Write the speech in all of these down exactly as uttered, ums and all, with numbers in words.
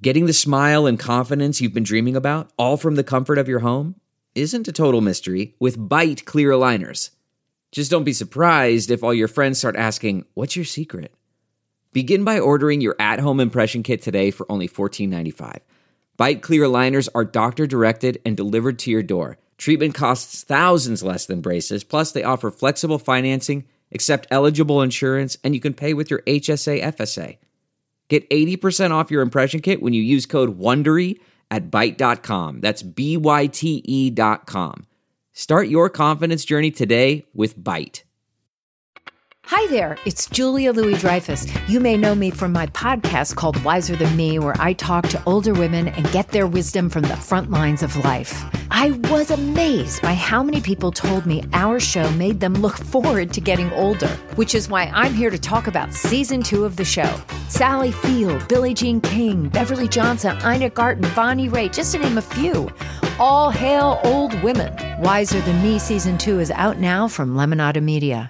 Getting the smile and confidence you've been dreaming about, all from the comfort of your home, isn't a total mystery with Byte clear aligners. Just don't be surprised if all your friends start asking, what's your secret? Begin by ordering your at-home impression kit today for only fourteen ninety-five. Byte clear aligners are doctor-directed and delivered to your door. Treatment costs thousands less than braces, plus they offer flexible financing, accept eligible insurance, and you can pay with your H S A F S A. Get eighty percent off your impression kit when you use code WONDERY at byte dot com. That's B Y T E dot com. Start your confidence journey today with Byte. Hi there, it's Julia Louis-Dreyfus. You may know me from my podcast called Wiser Than Me, where I talk to older women and get their wisdom from the front lines of life. I was amazed by how many people told me our show made them look forward to getting older, which is why I'm here to talk about season two of the show. Sally Field, Billie Jean King, Beverly Johnson, Ina Garten, Bonnie Raitt, just to name a few. All hail old women. Wiser Than Me season two is out now from Lemonada Media.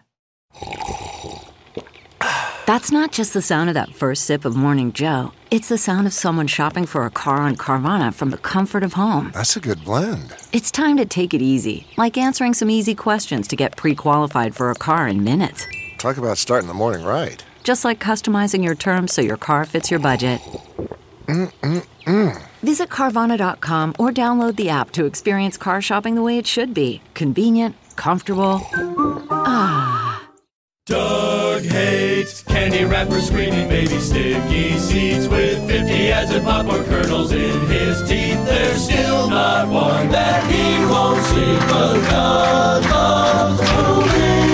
That's not just the sound of that first sip of Morning Joe. It's the sound of someone shopping for a car on Carvana from the comfort of home. That's a good blend. It's time to take it easy, like answering some easy questions to get pre-qualified for a car in minutes. Talk about starting the morning right. Just like customizing your terms so your car fits your budget. Mm-mm-mm. Visit Carvana dot com or download the app to experience car shopping the way it should be. Convenient, comfortable. Ah. Doug hates candy wrappers, screaming baby sticky seeds with fifty ads and popcorn kernels in his teeth. There's still not one that he won't see, 'cause Doug loves movies.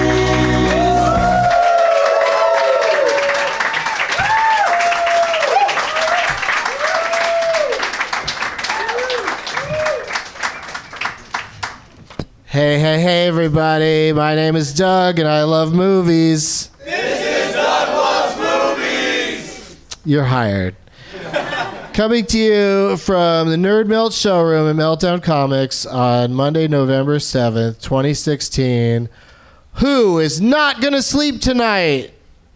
Hey, hey, hey, everybody. My name is Doug, and I love movies. This is Doug Loves Movies. You're hired. Coming to you from the Nerd Melt showroom at Meltdown Comics on Monday, November seventh, twenty sixteen. Who is not going to sleep tonight?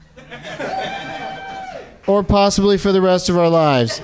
Or possibly for the rest of our lives.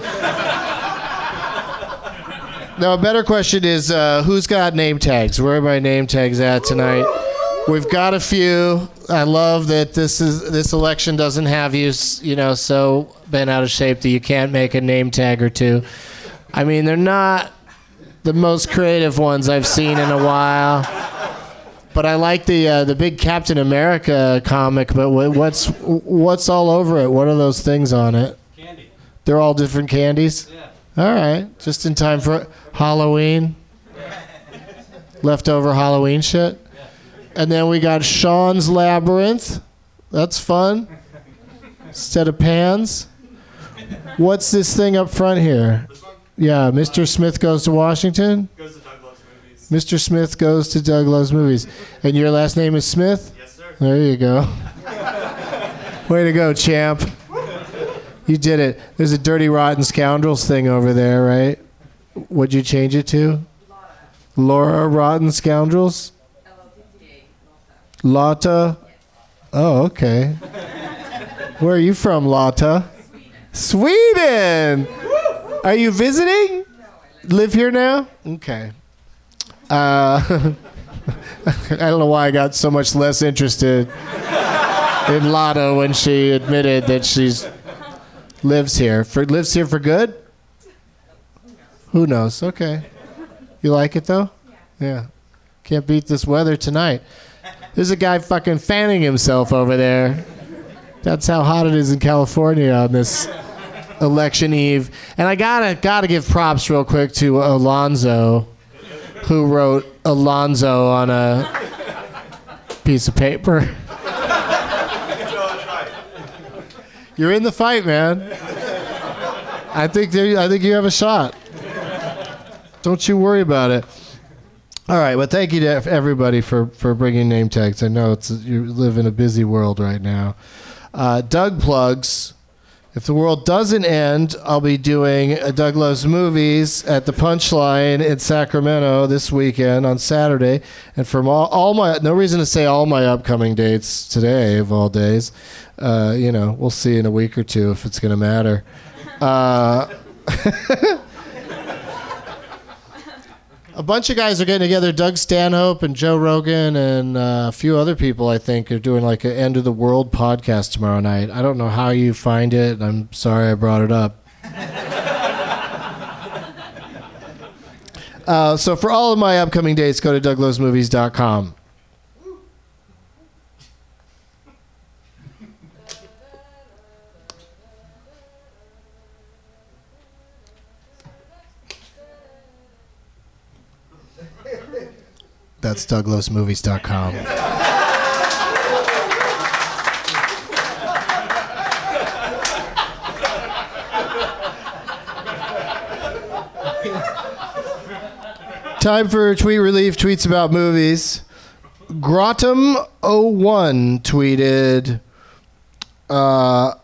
Now, a better question is, uh, who's got name tags? Where are my name tags at tonight? We've got a few. I love that this is this election doesn't have you, you know, so bent out of shape that you can't make a name tag or two. I mean, they're not the most creative ones I've seen in a while. But I like the uh, the big Captain America comic. But what's what's all over it? What are those things on it? Candy. They're all different candies? Yeah. All right. Just in time for Halloween. Leftover Halloween shit. And then we got Sean's Labyrinth. That's fun. Instead of pans. What's this thing up front here? This one? Yeah, Mister Smith Goes to Washington? Goes to Doug Loves Movies. Mister Smith Goes to Doug Loves Movies. And your last name is Smith? Yes, sir. There you go. Way to go, champ. You did it. There's a Dirty Rotten Scoundrels thing over there, right? What'd you change it to? Laura Rotten Scoundrels? Lotta? Oh, okay. Where are you from, Lotta? Sweden! Are you visiting? Live here now? Okay. Uh, I don't know why I got so much less interested in Lotta when she admitted that she's lives here. For lives here for good? Who knows? Okay. You like it though? Yeah. Can't beat this weather tonight. There's a guy fucking fanning himself over there. That's how hot it is in California on this election eve. And I gotta gotta give props real quick to Alonzo, who wrote Alonzo on a piece of paper. You're in the fight, man. I think there, I think you have a shot. Don't you worry about it. All right, well, thank you to everybody for, for bringing name tags. I know it's you live in a busy world right now. Uh, Doug plugs. If the world doesn't end, I'll be doing a Doug Loves Movies at the Punchline in Sacramento this weekend on Saturday. And from all, all my, no reason to say all my upcoming dates today of all days. Uh, you know, we'll see in a week or two if it's going to matter. Uh, A bunch of guys are getting together. Doug Stanhope and Joe Rogan and uh, a few other people, I think, are doing like an End of the World podcast tomorrow night. I don't know how you find it. I'm sorry I brought it up. uh, so for all of my upcoming dates, go to doug loves movies dot com. That's doug loves movies dot com. Time for tweet relief, tweets about movies. Grotum oh one tweeted, uh,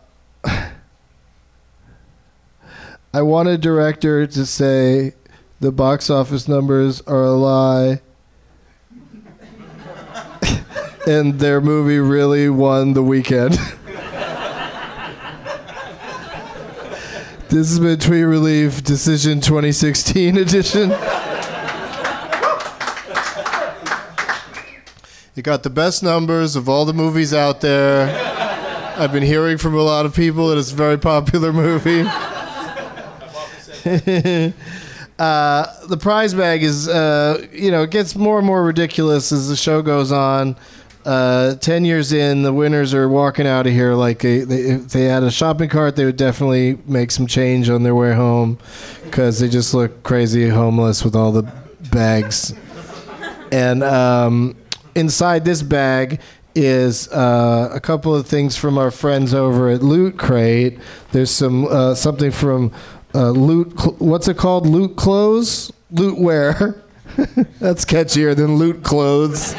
I want a director to say the box office numbers are a lie and their movie really won the weekend. This has been Tweet Relief Decision twenty sixteen edition. You got the best numbers of all the movies out there. I've been hearing from a lot of people that it's a very popular movie. uh, the prize bag is, uh, you know, it gets more and more ridiculous as the show goes on. Uh, ten years in, the winners are walking out of here like a, they, if they had a shopping cart, they would definitely make some change on their way home because they just look crazy homeless with all the bags. And um, inside this bag is uh, a couple of things from our friends over at Loot Crate. There's some uh, something from uh, Loot. Cl- what's it called? Loot Clothes? Loot Wear. That's catchier than Loot Clothes.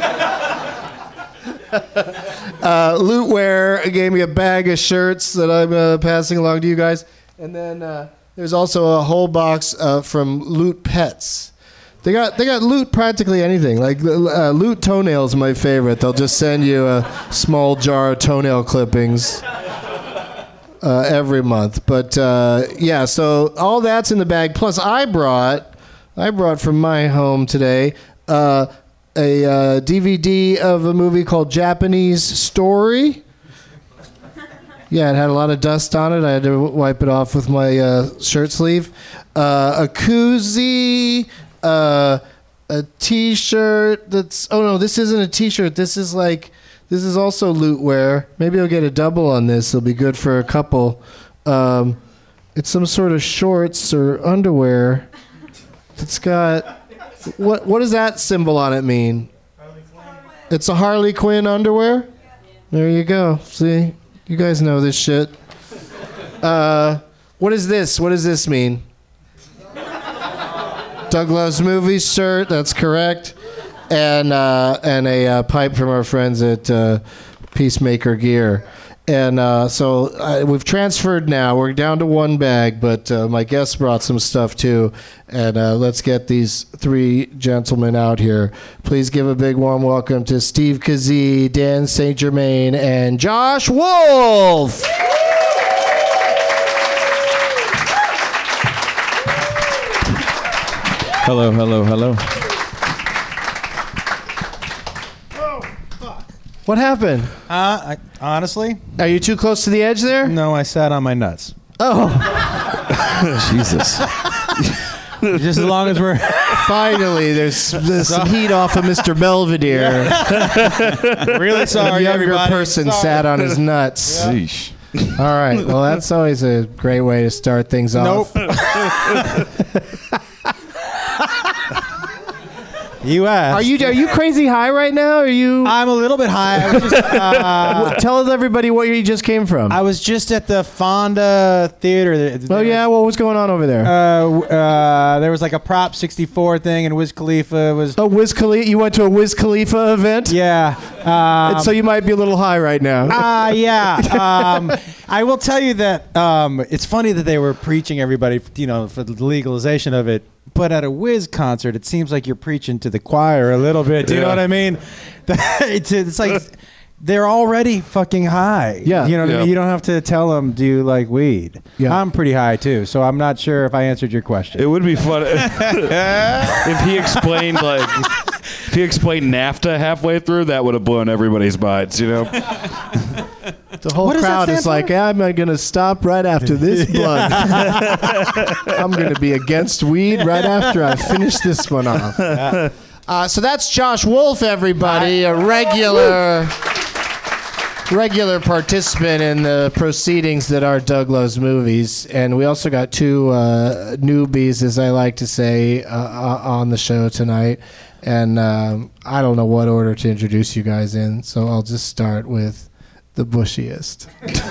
uh, Loot Wear gave me a bag of shirts that I'm uh, passing along to you guys. And then uh, there's also a whole box uh, from Loot Pets. They got they got Loot practically anything. Like uh, Loot Toenails, my favorite. They'll just send you a small jar of toenail clippings uh, every month. But uh, yeah, so all that's in the bag. Plus, I brought I brought from my home today uh, a uh, D V D of a movie called Japanese Story. Yeah, it had a lot of dust on it. I had to wipe it off with my uh, shirt sleeve. Uh, a koozie. Uh, a T-shirt that's... Oh, no, this isn't a T-shirt. This is like... This is also Loot Wear. Maybe I'll get a double on this. It'll be good for a couple. Um, it's some sort of shorts or underwear. It's got... What What does that symbol on it mean? It's a Harley Quinn underwear? There you go. See? You guys know this shit. Uh, what is this? What does this mean? Doug Loves Movies shirt, that's correct, and uh, and a uh, pipe from our friends at uh, Peacemaker Gear. And uh, so uh, we've transferred now. We're down to one bag, but uh, my guests brought some stuff too. And uh, let's get these three gentlemen out here. Please give a big warm welcome to Steve Kazee, Dan Saint Germain, and Josh Wolf. Hello, hello, hello. Oh, fuck. What happened? Uh, I, honestly? Are you too close to the edge there? No, I sat on my nuts. Oh. Jesus. Just as long as we're... Finally, there's, there's some heat off of Mister Belvedere. Yeah. Really sorry, A younger everybody. person Sorry. sat on his nuts. Yeah. Sheesh. All right. Well, that's always a great way to start things off. Nope. You asked. Are you are you crazy high right now? Are you? I'm a little bit high. I was just, uh, Tell everybody where you just came from. I was just at the Fonda Theater. Oh yeah, well, what's going on over there? Uh, uh, there was like a Prop sixty-four thing, and Wiz Khalifa was. Oh, Wiz Khalifa! You went to a Wiz Khalifa event? Yeah. Um, And so you might be a little high right now. Ah, uh, yeah. Um, I will tell you that um, it's funny that they were preaching everybody, you know, for the legalization of it. But at a Wiz concert, it seems like you're preaching to the choir a little bit. Do you Yeah. know what I mean? it's, it's like they're already fucking high. Yeah. You know what Yeah. I mean? You don't have to tell them, do you like weed? Yeah. I'm pretty high too, so I'm not sure if I answered your question. It would be fun if he explained like if he explained NAFTA halfway through. That would have blown everybody's minds, you know. The whole What does that crowd stand is like, for? I'm going to stop right after this blunt. I'm going to be against weed right after I finish this one off. Uh, so that's Josh Wolf, everybody, a regular regular participant in the proceedings that are Doug Loves Movies. And we also got two uh, newbies, as I like to say, uh, uh, on the show tonight. And um, I don't know what order to introduce you guys in, so I'll just start with the bushiest.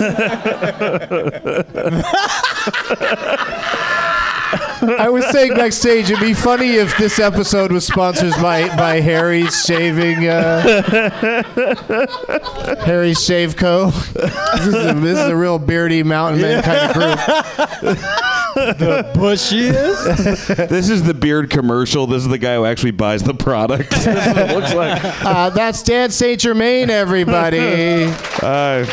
I was saying backstage, it'd be funny if this episode was sponsored by by Harry's Shaving, uh, Harry's Shave Co. This is, a, this is a real beardy mountain man kind of group. The bushiest? This is the beard commercial. This is the guy who actually buys the product. This is what it looks like. Uh, that's Dan Saint Germain, everybody. Uh,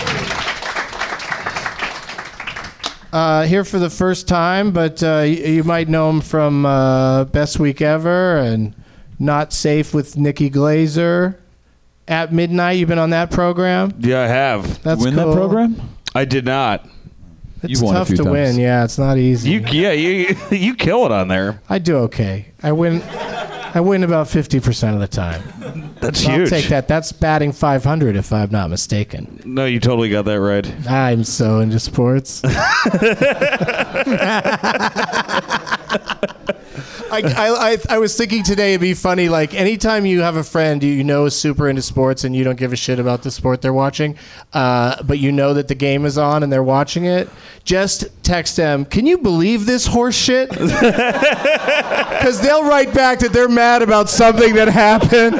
Uh, here for the first time, but uh, you, you might know him from uh, Best Week Ever and Not Safe with Nikki Glazer. At Midnight, you've been on that program? yeah, I have. That's Win cool. that program? I did not. It's You've won a tough few to times. win. Yeah, it's not easy. You yeah you you kill it on there. I do okay. I win. I win about fifty percent of the time. That's So I'll huge. take that. That's batting five hundred, if I'm not mistaken. No, you totally got that right. I'm so into sports. I, I, I, I was thinking today it'd be funny, like anytime you have a friend you know is super into sports and you don't give a shit about the sport they're watching, uh, but you know that the game is on and they're watching it, just text them, can you believe this horse shit? Because they'll write back that they're mad about something that happened.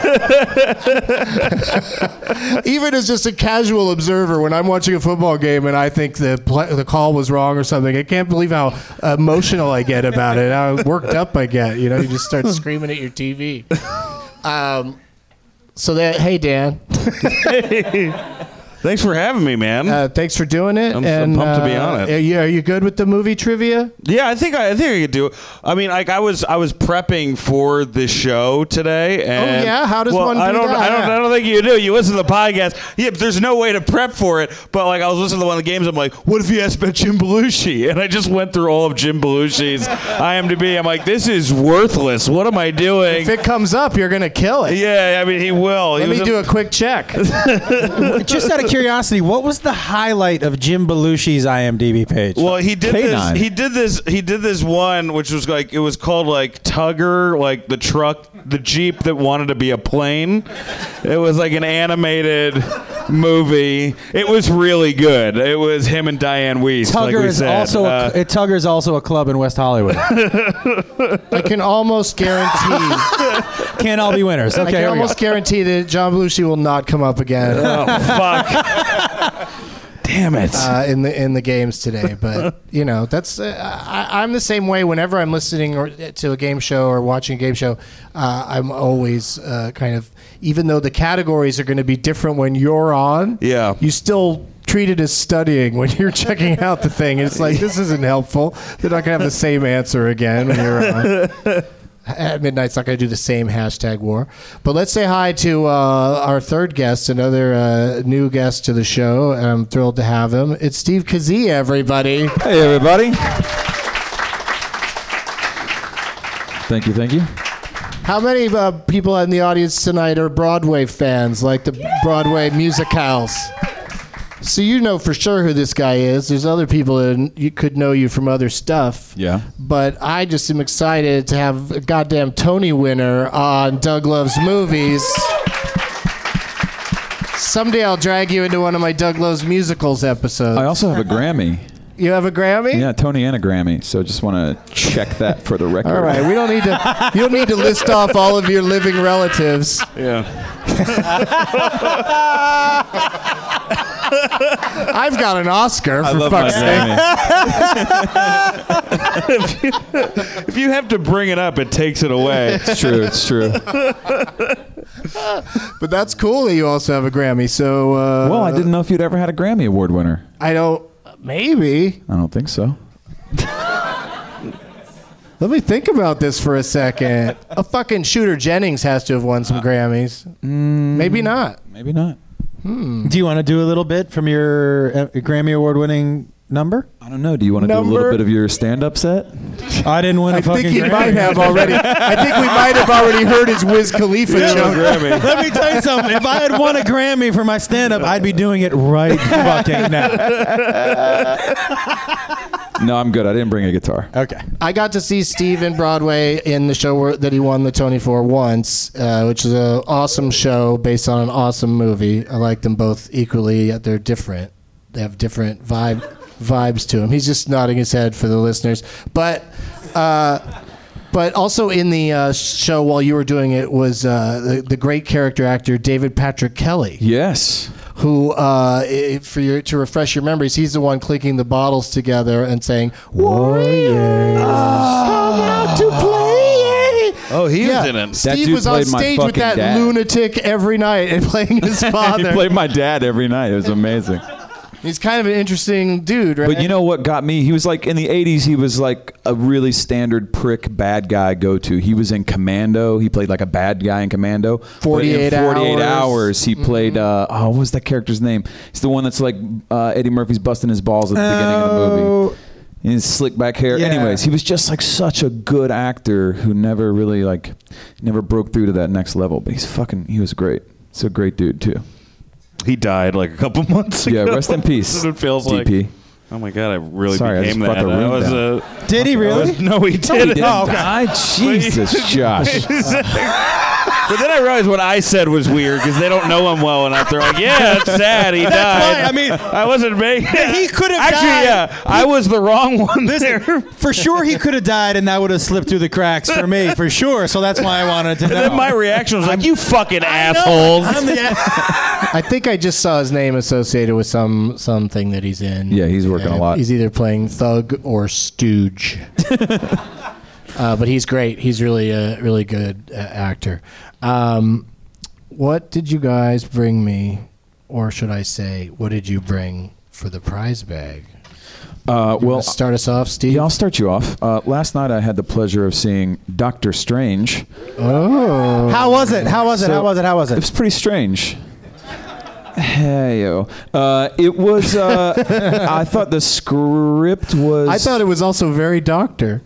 Even as just a casual observer, when I'm watching a football game and I think the play, the call was wrong or something, I can't believe how emotional I get about it, how worked up I get. You know, you just start screaming at your T V. Um, so that, hey Dan, Thanks for having me, man. uh, thanks for doing it. I'm so and, pumped to be uh, on it. Are you, are you good with the movie trivia? Yeah, I think I, I think I could do it. I mean, like I was I was prepping for this show today. And, Oh, yeah? How does well, one I do don't, that? I don't. I don't think you do. You listen to the podcast. Yeah, there's no way to prep for it. But like I was listening to one of the games. I'm like, what if you asked about Jim Belushi? And I just went through all of Jim Belushi's I M D B. I'm like, this is worthless. What am I doing? If it comes up, you're gonna kill it. Yeah, I mean, he will. Let he me was do a quick check. Just out of curiosity, what was the highlight of Jim Belushi's I M D B page? Well, he did Canine. this. He did this. He did this one, which was like it was called like Tugger, like the truck, the Jeep that wanted to be a plane. It was like an animated movie. It was really good. It was him and Diane Weiss. Tugger like we is said. also Uh, a, Tugger is also a club in West Hollywood. I can almost guarantee. Can't all be winners. I Okay, can here we go. almost guarantee that John Belushi will not come up again. oh fuck! Damn it! Uh, in the in the games today, but you know that's uh, I, I'm the same way. Whenever I'm listening or to a game show or watching a game show, uh, I'm always uh, kind of, even though the categories are going to be different when you're on, Yeah. you still treat it as studying when you're checking out the thing. And it's like, this isn't helpful. They're not going to have the same answer again when you're on. At Midnight's not going to do the same hashtag war. But let's say hi to uh, our third guest, another uh, new guest to the show. I'm thrilled to have him. It's Steve Kazee, everybody. Hey, everybody. Thank you, thank you. How many uh, people in the audience tonight are Broadway fans, like the Broadway musicals? So you know for sure who this guy is. There's other people that you could know you from other stuff. Yeah. But I just am excited to have a goddamn Tony winner on Doug Loves Movies. Someday I'll drag you into one of my Doug Loves Musicals episodes. I also have a Grammy. You have a Grammy? Yeah, Tony and a Grammy. So just want to check that for the record. All right, we don't need to. You don't need to list off all of your living relatives. yeah. I've got an Oscar, I for love my fuck's sake. Grammy. If you have to bring it up, it takes it away. It's true. It's true. But that's cool that you also have a Grammy. So, uh, Well, I didn't know if you'd ever had a Grammy Award winner. I don't. Maybe. I don't think so. Let me think about this for a second. A fucking Shooter Jennings has to have won some Grammys. Mm, Maybe not. Maybe not. Hmm. Do you want to do a little bit from your uh, Grammy Award-winning number? I don't know. Do you want to do a little bit of your stand-up set? I didn't win a I fucking think he Grammy. might have already. I think we might have already heard his Wiz Khalifa joke. Let me tell you something. If I had won a Grammy for my stand-up, I'd be doing it right fucking now. No, I'm good. I didn't bring a guitar. Okay. I got to see Steve in Broadway in the show where, that he won the Tony for once, uh, which is an awesome show based on an awesome movie. I like them both equally, yet they're different. They have different vibe vibes to him. He's just nodding his head for the listeners. But uh, but also in the uh, show while you were doing it was uh, the, the great character actor David Patrick Kelly. Yes. Who, uh, for your, to refresh your memories, he's the one clinking the bottles together and saying, Warriors, come out to play. Oh, he Yeah, was in it. That Steve dude was on played my stage with fucking that dad. lunatic every night and playing his father. He played my dad every night. It was amazing. He's kind of an interesting dude, right? But you know what got me? He was like, in the eighties, he was like a really standard prick bad guy go-to. He was in Commando. He played like a bad guy in Commando. forty-eight But in forty-eight hours. hours, he played, uh, oh, what was that character's name? He's the one that's like uh, Eddie Murphy's busting his balls at the beginning of the movie. And his slick back hair. Yeah. Anyways, he was just like such a good actor who never really like, never broke through to that next level. But he's fucking, he was great. He's a great dude too. He died like a couple months ago. Yeah, rest in peace, That's what it feels D P. like. Oh my god, I really Sorry, I became just brought that. the That room was down. a, Did he really? was- no, he He didn't. didn't Oh, okay. die? Jesus, Josh. But then I realized what I said was weird because they don't know him well enough. They're like, "Yeah, it's sad. He That's died." why, I mean- I wasn't making. He could have actually. died. Yeah, I was the wrong one there. For sure, he could have died, and that would have slipped through the cracks for me, for sure. So that's why I wanted to And know. then my reaction was like, "You fucking assholes." I'm the, I think I just saw his name associated with some something that he's in. Yeah, he's working a lot. He's either playing thug or stooge. uh, but he's great. He's really a really good uh, actor. Um, what did you guys bring me, or should I say, what did you bring for the prize bag? Uh, well, Start us off, Steve. yeah, I'll start you off. Uh, last night I had the pleasure of seeing Doctor Strange. Oh, how was it? How was it? So- How was it? How was It it? was pretty strange. Hey yo, uh, it was. Uh, I thought the script was. I thought it was also very doctor.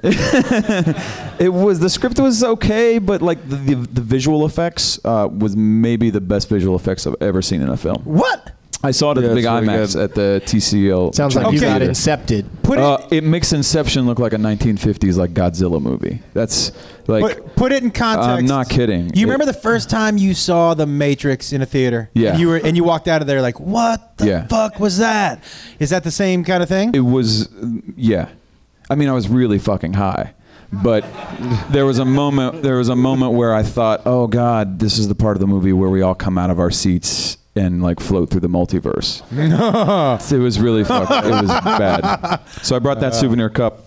It was the script was okay, but like the the, the visual effects uh, was maybe the best visual effects I've ever seen in a film. What? I saw it at Yeah, the big it's really IMAX good. at the T C L. Sounds like you Okay. got incepted. Put it. Uh, it makes Inception look like a nineteen fifties like Godzilla movie. That's like Put, put it in context. I'm not kidding. You It- remember the first time you saw The Matrix in a theater? Yeah. And you were and you walked out of there like, what the Yeah. fuck was that? Is that the same kind of thing? It was, yeah. I mean, I was really fucking high, but there was a moment. There was a moment where I thought, "Oh God, this is the part of the movie where we all come out of our seats and like float through the multiverse." It was really fucked. It was bad. So I brought that souvenir cup,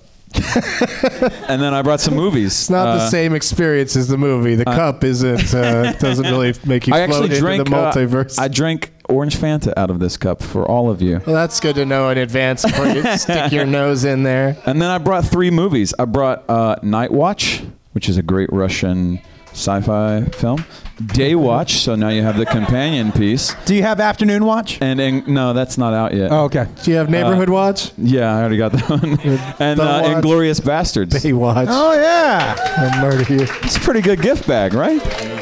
and then I brought some movies. It's not the Uh, same experience as the movie. The cup isn't uh, doesn't really make you I float actually into drank. the uh, multiverse. I drank orange Fanta out of this cup for all of you. well, that's good to know in advance before you stick your nose in there. And then I brought three movies. I brought uh, Night Watch, which is a great Russian sci-fi film. Day Watch, so now you have the companion piece. Do you have Afternoon Watch? And, and no, that's not out yet. Oh, okay. Do you have Neighborhood Watch? Yeah, I already got that one. and The uh, Watch. Inglorious Bastards. Day Watch. Oh yeah. I'll murder you. It's a pretty good gift bag, right?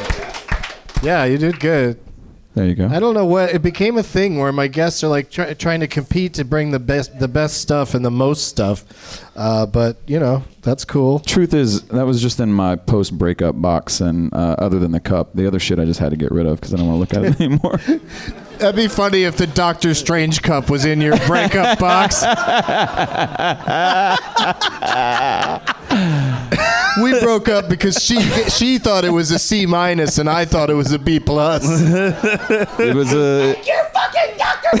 Yeah, you did good. There you go. I don't know what it became a thing where my guests are like try, trying to compete to bring the best the best stuff and the most stuff. Uh, but you know that's cool. Truth is, that was just in my post-breakup box, and uh, other than the cup, the other shit I just had to get rid of because I don't want to look at it anymore. That'd be funny if the Doctor Strange cup was in your breakup box. We broke up because she she thought it was a C minus and I thought it was a B plus. It was a. You're fucking Doctor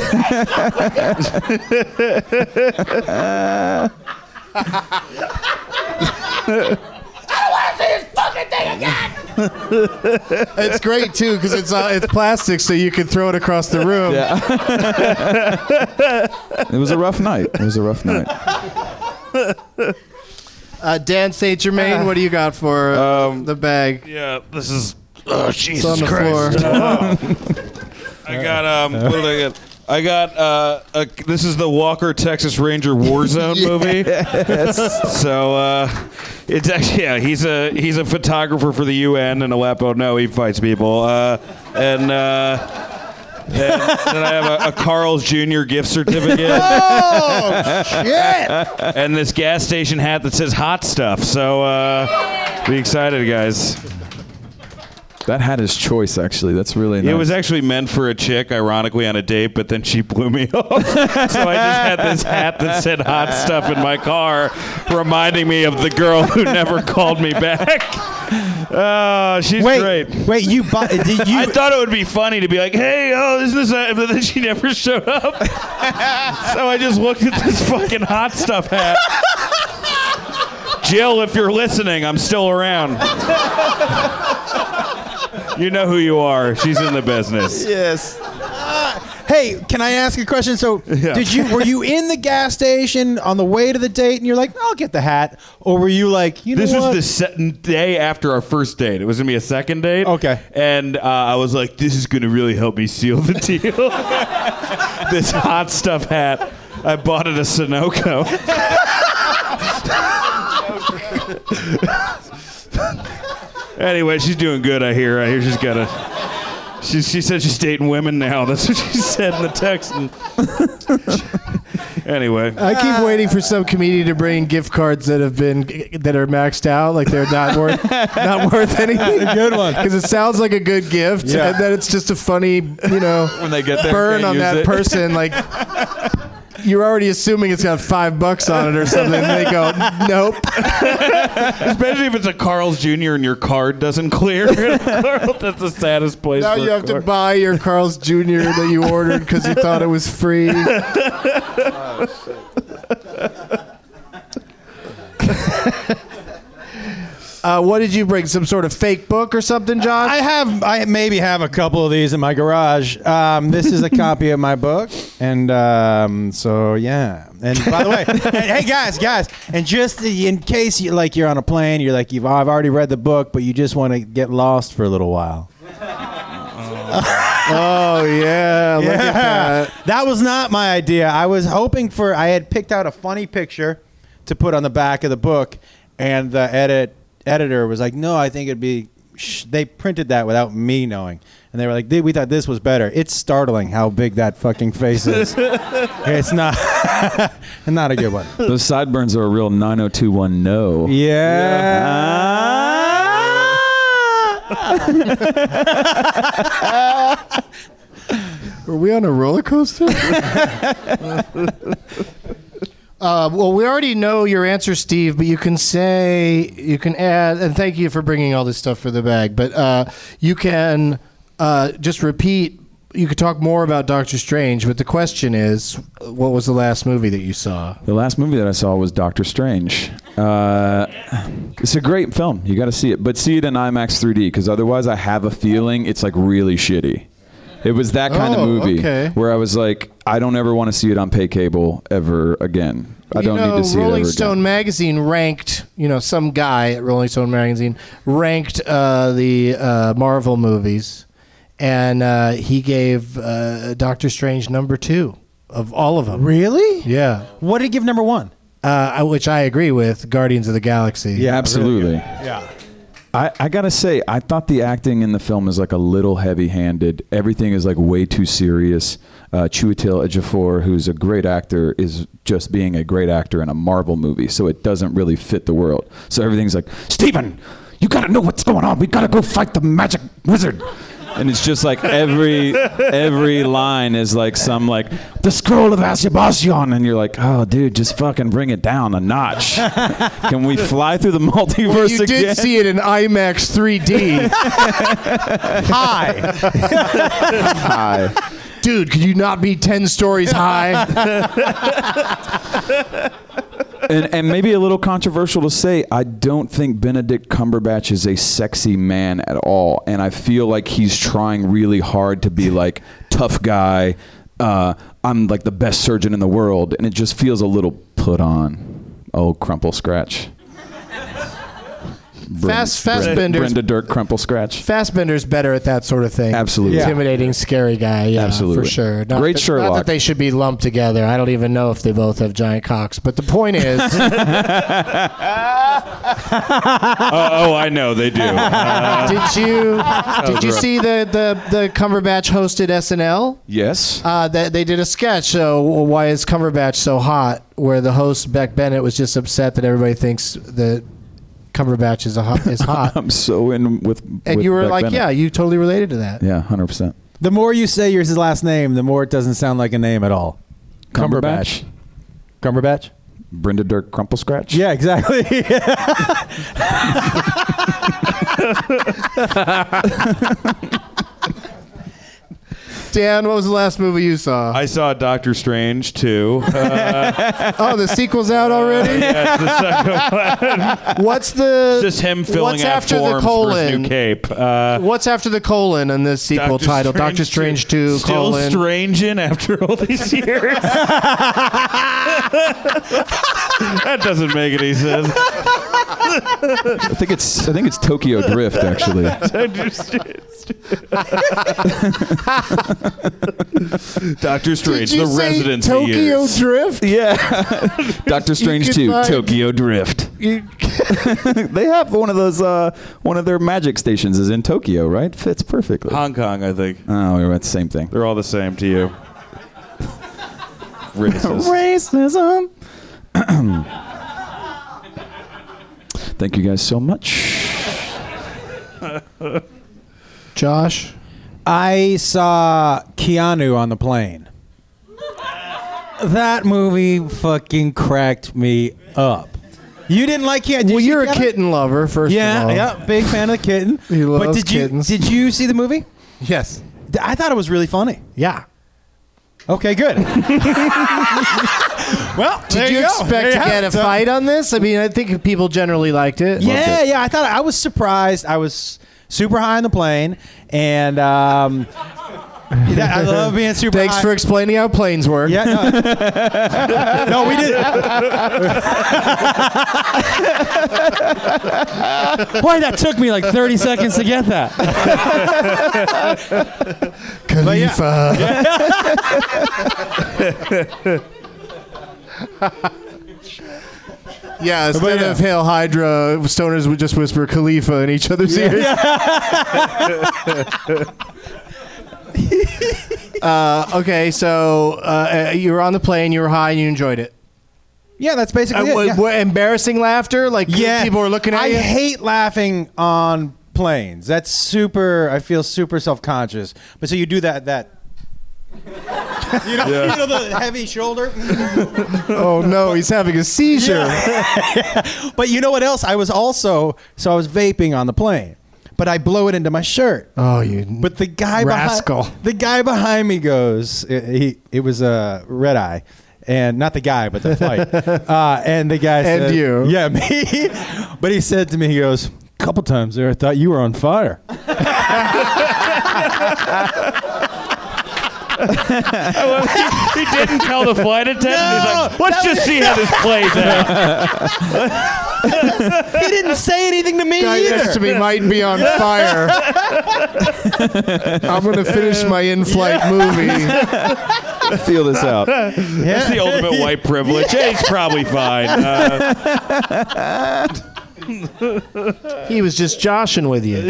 I don't want to see this fucking thing It's great too because it's uh, it's plastic, so you can throw it across the room. Yeah. It was a rough night. It was a rough night. Uh, Dan Saint Germain, what do you got for uh, Um, the bag? Yeah, this is. Oh, Jesus on the Christ. floor. I got, um, what did I get? I got, uh, a, this is the Walker, Texas Ranger Warzone movie. So, uh, it's actually, yeah, he's a, he's a photographer for the U N in Aleppo. No, he fights people. Uh, and, uh, and then I have a, a Carl's Junior gift certificate. Oh, shit. And this gas station hat that says hot stuff. So, uh, be excited, guys. That hat is choice, actually. That's really nice. It was actually meant for a chick, ironically, on a date, but then she blew me off. So I just had this hat that said hot stuff in my car, reminding me of the girl who never called me back. Oh, she's wait, great. Wait, you bought? Did you? I thought it would be funny to be like, "Hey, oh, isn't this?" A, but then she never showed up. So I just looked at this fucking hot stuff hat. Jill, if you're listening, I'm still around. You know who you are. She's in the business. Yes. Uh, hey, can I ask a question? So, Yeah. did you were you in the gas station on the way to the date, and you're like, "I'll get the hat," or were you like, "You know This what?" was the se- day after our first date. It was going to be a second date. Okay. And uh, I was like, this is going to really help me seal the deal. This hot stuff hat. I bought at a Sunoco. Anyway, she's doing good, I hear. I hear she's got a... She, she said she's dating women now. That's what she said in the text. And anyway. I keep waiting for some comedian to bring gift cards that have been that are maxed out, like they're not worth not worth anything. A good one. Because it sounds like a good gift, Yeah. and then it's just a funny, you know, When they get there, burn can't on use that it. person. Like you're already assuming it's got five bucks on it or something. And they go, nope. Especially if it's a Carl's Junior and your card doesn't clear. Carl, that's the saddest place. Now for you a have to card. buy your Carl's Junior that you ordered because you thought it was free. Uh, what did you bring? Some sort of fake book or something, Josh? I have, I maybe have a couple of these in my garage. Um, this is a copy of my book, and um, so yeah. And by the way, and, hey guys, guys, and just in case you like, you're on a plane, you're like, you've I've already read the book, but you just want to get lost for a little while. Oh yeah, look at that. That was not my idea. I was hoping for. I had picked out a funny picture to put on the back of the book, and the edit editor was like, "No, I think it'd be." Sh-. They printed that without me knowing, and they were like, "We thought this was better." It's startling how big that fucking face is. It's not, not a good one. Those sideburns are a real nine oh two one no. Yeah. Were we on a roller coaster? Uh, well, we already know your answer, Steve, but you can say, you can add, and thank you for bringing all this stuff for the bag, but uh, you can uh, just repeat, you could talk more about Doctor Strange, but the question is, what was the last movie that you saw? The last movie that I saw was Doctor Strange. Uh, it's a great film. You got to see it, but see it in IMAX three D, because otherwise I have a feeling it's like really shitty. It was that kind Oh, of movie okay. where I was like, I don't ever want to see it on pay cable ever again. I You don't know, need to see Rolling it ever Stone again. magazine ranked, you know, some guy at Rolling Stone magazine ranked uh, the uh, Marvel movies, and uh, he gave uh, Doctor Strange number two of all of them. Really? Yeah. What did he give number one? Uh, which I agree with, Guardians of the Galaxy. Yeah, absolutely. Yeah. I, I gotta say, I thought the acting in the film is like a little heavy-handed. Everything is like way too serious. Uh, Chiwetel Ejiofor, who's a great actor, is just being a great actor in a Marvel movie, so it doesn't really fit the world. So everything's like, Steven, you gotta know what's going on. We gotta go fight the magic wizard. And it's just like every every line is like some like the scroll of Asubastion, and you're like, oh, dude, just fucking bring it down a notch. Can we fly through the multiverse Well, you again? did see it in IMAX three D. Hi. Hi. Dude, could you not be ten stories high? and, and maybe a little controversial to say, I don't think Benedict Cumberbatch is a sexy man at all. And I feel like he's trying really hard to be like tough guy. Uh, I'm like the best surgeon in the world. And it just feels a little put on. Oh, Crumple Scratch. Fast, Brenda, Fastbender's Brenda Dirk Crumple Scratch. Fastbender's better at that sort of thing. Absolutely. Yeah. Intimidating, scary guy. Yeah, Absolutely. for sure. Not Great that, Sherlock. Not that they should be lumped together. I don't even know if they both have giant cocks. But the point is, oh, oh, I know they do. Uh, did you did you see the the the Cumberbatch hosted S N L? Yes. Uh, that they did a sketch. So why is Cumberbatch so hot? Where the host Beck Bennett was just upset that everybody thinks that Cumberbatch is a hot, is hot. I'm so in with. And with you were Beck like, Bennett. yeah, you totally related to that. Yeah, one hundred percent. The more you say yours his last name, the more it doesn't sound like a name at all. Cumberbatch? Cumberbatch? Brenda Dirk Crumple Scratch? Yeah, exactly. Dan, what was the last movie you saw? I saw Doctor Strange too. Uh, oh, the sequel's out already? yeah, it's the second one. What's the... It's just him filling what's out after forms the for colon? his new cape. Uh, What's after the colon in this sequel Doctor title? Strange Doctor Strange two, Still colon. Strangin' after all these years. That doesn't make any sense. I think it's I think it's Tokyo Drift actually. Doctor Strange, Did you the say residency Tokyo years. Drift? Yeah. Doctor Strange could two, find- Tokyo Drift. You- They have one of those uh, one of their magic stations is in Tokyo, right? Fits perfectly. Hong Kong, I think. Oh, we're at the same thing. They're all the same to you. Racist. Racism. Thank you guys so much. Josh? I saw Keanu on the plane. That movie fucking cracked me up. You didn't like Keanu? Did Well, you see you're a Keanu? kitten lover, first Yeah, of all. yeah, big fan of the kitten. He loves but did kittens. you did you see the movie? Yes. Th- I thought it was really funny. Yeah. Okay, good. Well, Did there you, go. expect There to you get have a it. fight on this? I mean, I think people generally liked it. Yeah, yeah. I thought I was surprised. I was super high on the plane, and um, yeah, I love being super. Thanks high. for explaining how planes work. Yeah, no, no, we did. Boy, that took me like thirty seconds to get that. Khalifa. Yeah, instead yeah. of Hail Hydra, stoners would just whisper Khalifa in each other's ears. uh, okay, so uh, uh, you were on the plane, you were high, and you enjoyed it. Yeah, that's basically Uh, it. what, yeah. what, embarrassing laughter? Like Yeah, people were looking at I you? hate laughing on planes. That's super. I feel super self-conscious. But so you do that. That. You know, you know the heavy shoulder. Oh no, he's having a seizure. But you know what else? I was also so I was vaping on the plane, but I blow it into my shirt. Oh, you But the guy rascal. behind the guy behind me goes. It, he it was a red eye, and not the guy, but the flight. uh, and the guy And said, you. yeah, me. But he said to me, he goes, "A couple times there, I thought you were on fire." He didn't tell the flight attendant. No, He's like, let's just see how this plays out. He didn't say anything to me guy either. next to me might be on fire. I'm gonna finish my in-flight movie. Feel this out. That's the ultimate white privilege. Hey, he's probably fine. Uh, He was just joshing with you.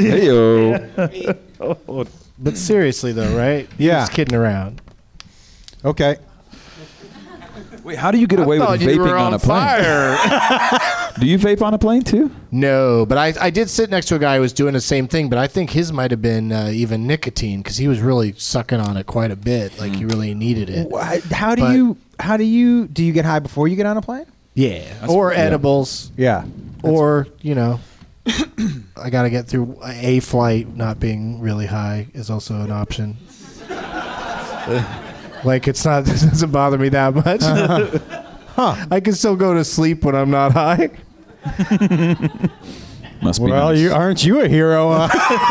Heyo. But seriously though, right? He Yeah. was kidding around. Okay. Wait, how do you get away with thought you vaping were on, on a plane? fire. Do you vape on a plane too? No, but I, I did sit next to a guy who was doing the same thing, but I think his might have been uh, even nicotine because he was really sucking on it quite a bit. Like he really needed it. Wh- How do But- you? How do you? Do you get high before you get on a plane? Yeah. Or yeah. edibles. Yeah. Or, you know, I got to get through a flight. Not being really high is also an option. Like, it's not, it doesn't bother me that much. Huh. I can still go to sleep when I'm not high. Must be Well, nice. you aren't you a hero? Uh?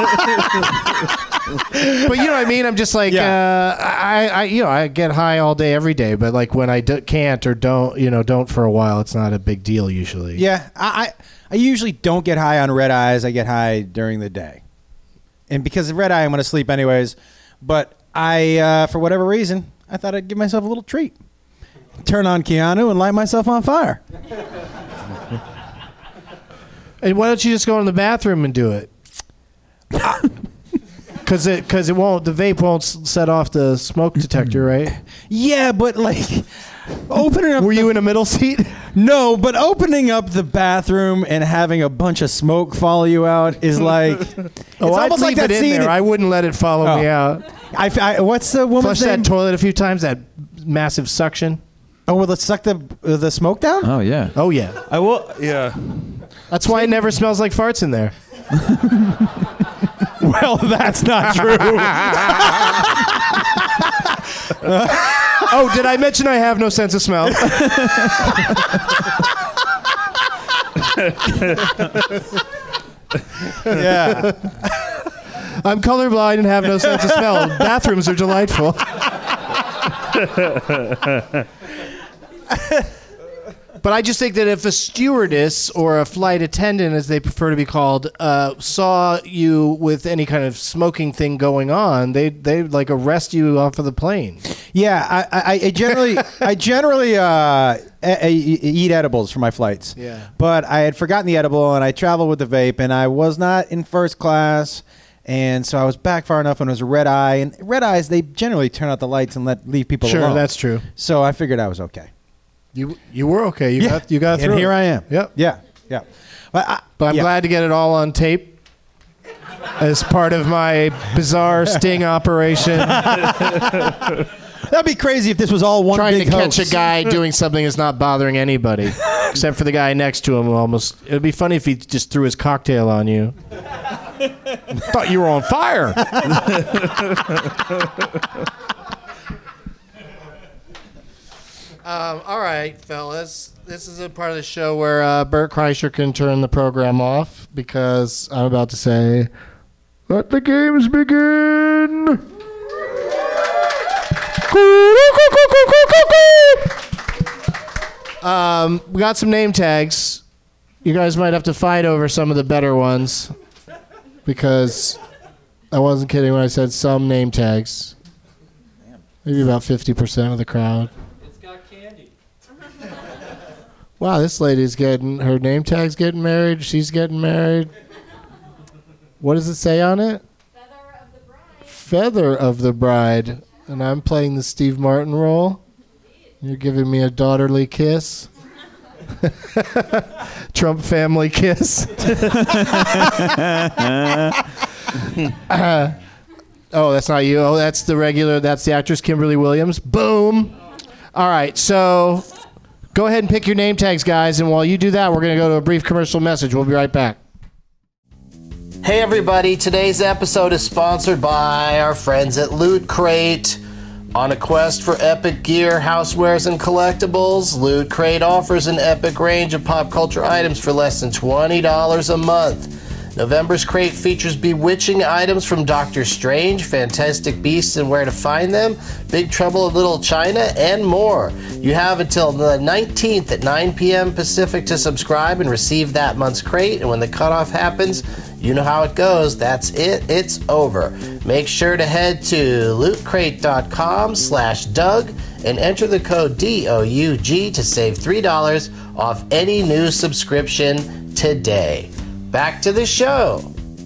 But you know what I mean? I'm just like, Yeah. uh, I, I, you know, I get high all day, every day. But like when I d- can't or don't, you know, don't for a while, it's not a big deal usually. Yeah, I, I I usually don't get high on red eyes. I get high during the day, and because of red eye, I'm going to sleep anyways. But I, uh, for whatever reason, I thought I'd give myself a little treat. Turn on Keanu and light myself on fire. And why don't you just go in the bathroom and do it? Because it, cause it won't, the vape won't s- set off the smoke detector, right? Yeah, but like opening up. Were the, you in a middle seat? No, but opening up the bathroom and having a bunch of smoke follow you out is like. It's Oh, I'd almost like leave that it in scene. there. I wouldn't let it follow Oh. me out. I, I, what's the woman's Flush name? that toilet a few times, that massive suction. Oh, will it suck the uh, the smoke down? Oh yeah. Oh, yeah. I will. Yeah. That's why it never smells like farts in there. Well, that's not true. Oh, did I mention I have no sense of smell? Yeah. I'm colorblind and have no sense of smell. Bathrooms are delightful. But I just think that if a stewardess or a flight attendant, as they prefer to be called, uh, saw you with any kind of smoking thing going on, they they like arrest you off of the plane. Yeah, I, I, I generally, I generally uh, a- a- eat edibles for my flights. Yeah. But I had forgotten the edible, and I traveled with the vape, and I was not in first class, and so I was back far enough, and it was a red eye, and red eyes they generally turn out the lights and let leave people Sure, alone. that's true. So I figured I was okay. You you were okay. You Yeah. got you got through. And here it. I am. Yep. Yeah, yeah. But, I, But I'm yeah. glad to get it all on tape as part of my bizarre sting operation. That'd be crazy if this was all one Trying big to catch hoax. a guy doing something that's not bothering anybody, except for the guy next to him. Who almost. It'd be funny if he just threw his cocktail on you. Thought you were on fire. Um, all right, fellas. This is a part of the show where uh, Bert Kreischer can turn the program off because I'm about to say, "Let the games begin." Um, we got some name tags. You guys might have to fight over some of the better ones because I wasn't kidding when I said some name tags. Maybe about fifty percent of the crowd. Wow, this lady's getting, her name tag's getting married. She's getting married. What does it say on it? Feather of the Bride. Feather of the Bride. And I'm playing the Steve Martin role. You're giving me a daughterly kiss. Trump family kiss. uh, oh, that's not you. Oh, that's the regular, that's the actress Kimberly Williams. Boom. All right, so... Go ahead and pick your name tags, guys, and while you do that, we're going to go to a brief commercial message. We'll be right back. Hey, everybody. Today's episode is sponsored by our friends at Loot Crate. On a quest for epic gear, housewares, and collectibles, Loot Crate offers an epic range of pop culture items for less than twenty dollars a month. November's crate features bewitching items from Doctor Strange, Fantastic Beasts and Where to Find Them, Big Trouble in Little China, and more. You have until the nineteenth at nine p.m. Pacific to subscribe and receive that month's crate, and when the cutoff happens, you know how it goes. That's it. It's over. Make sure to head to lootcrate.com slash Doug and enter the code D O U G to save three dollars off any new subscription today. Back to the show.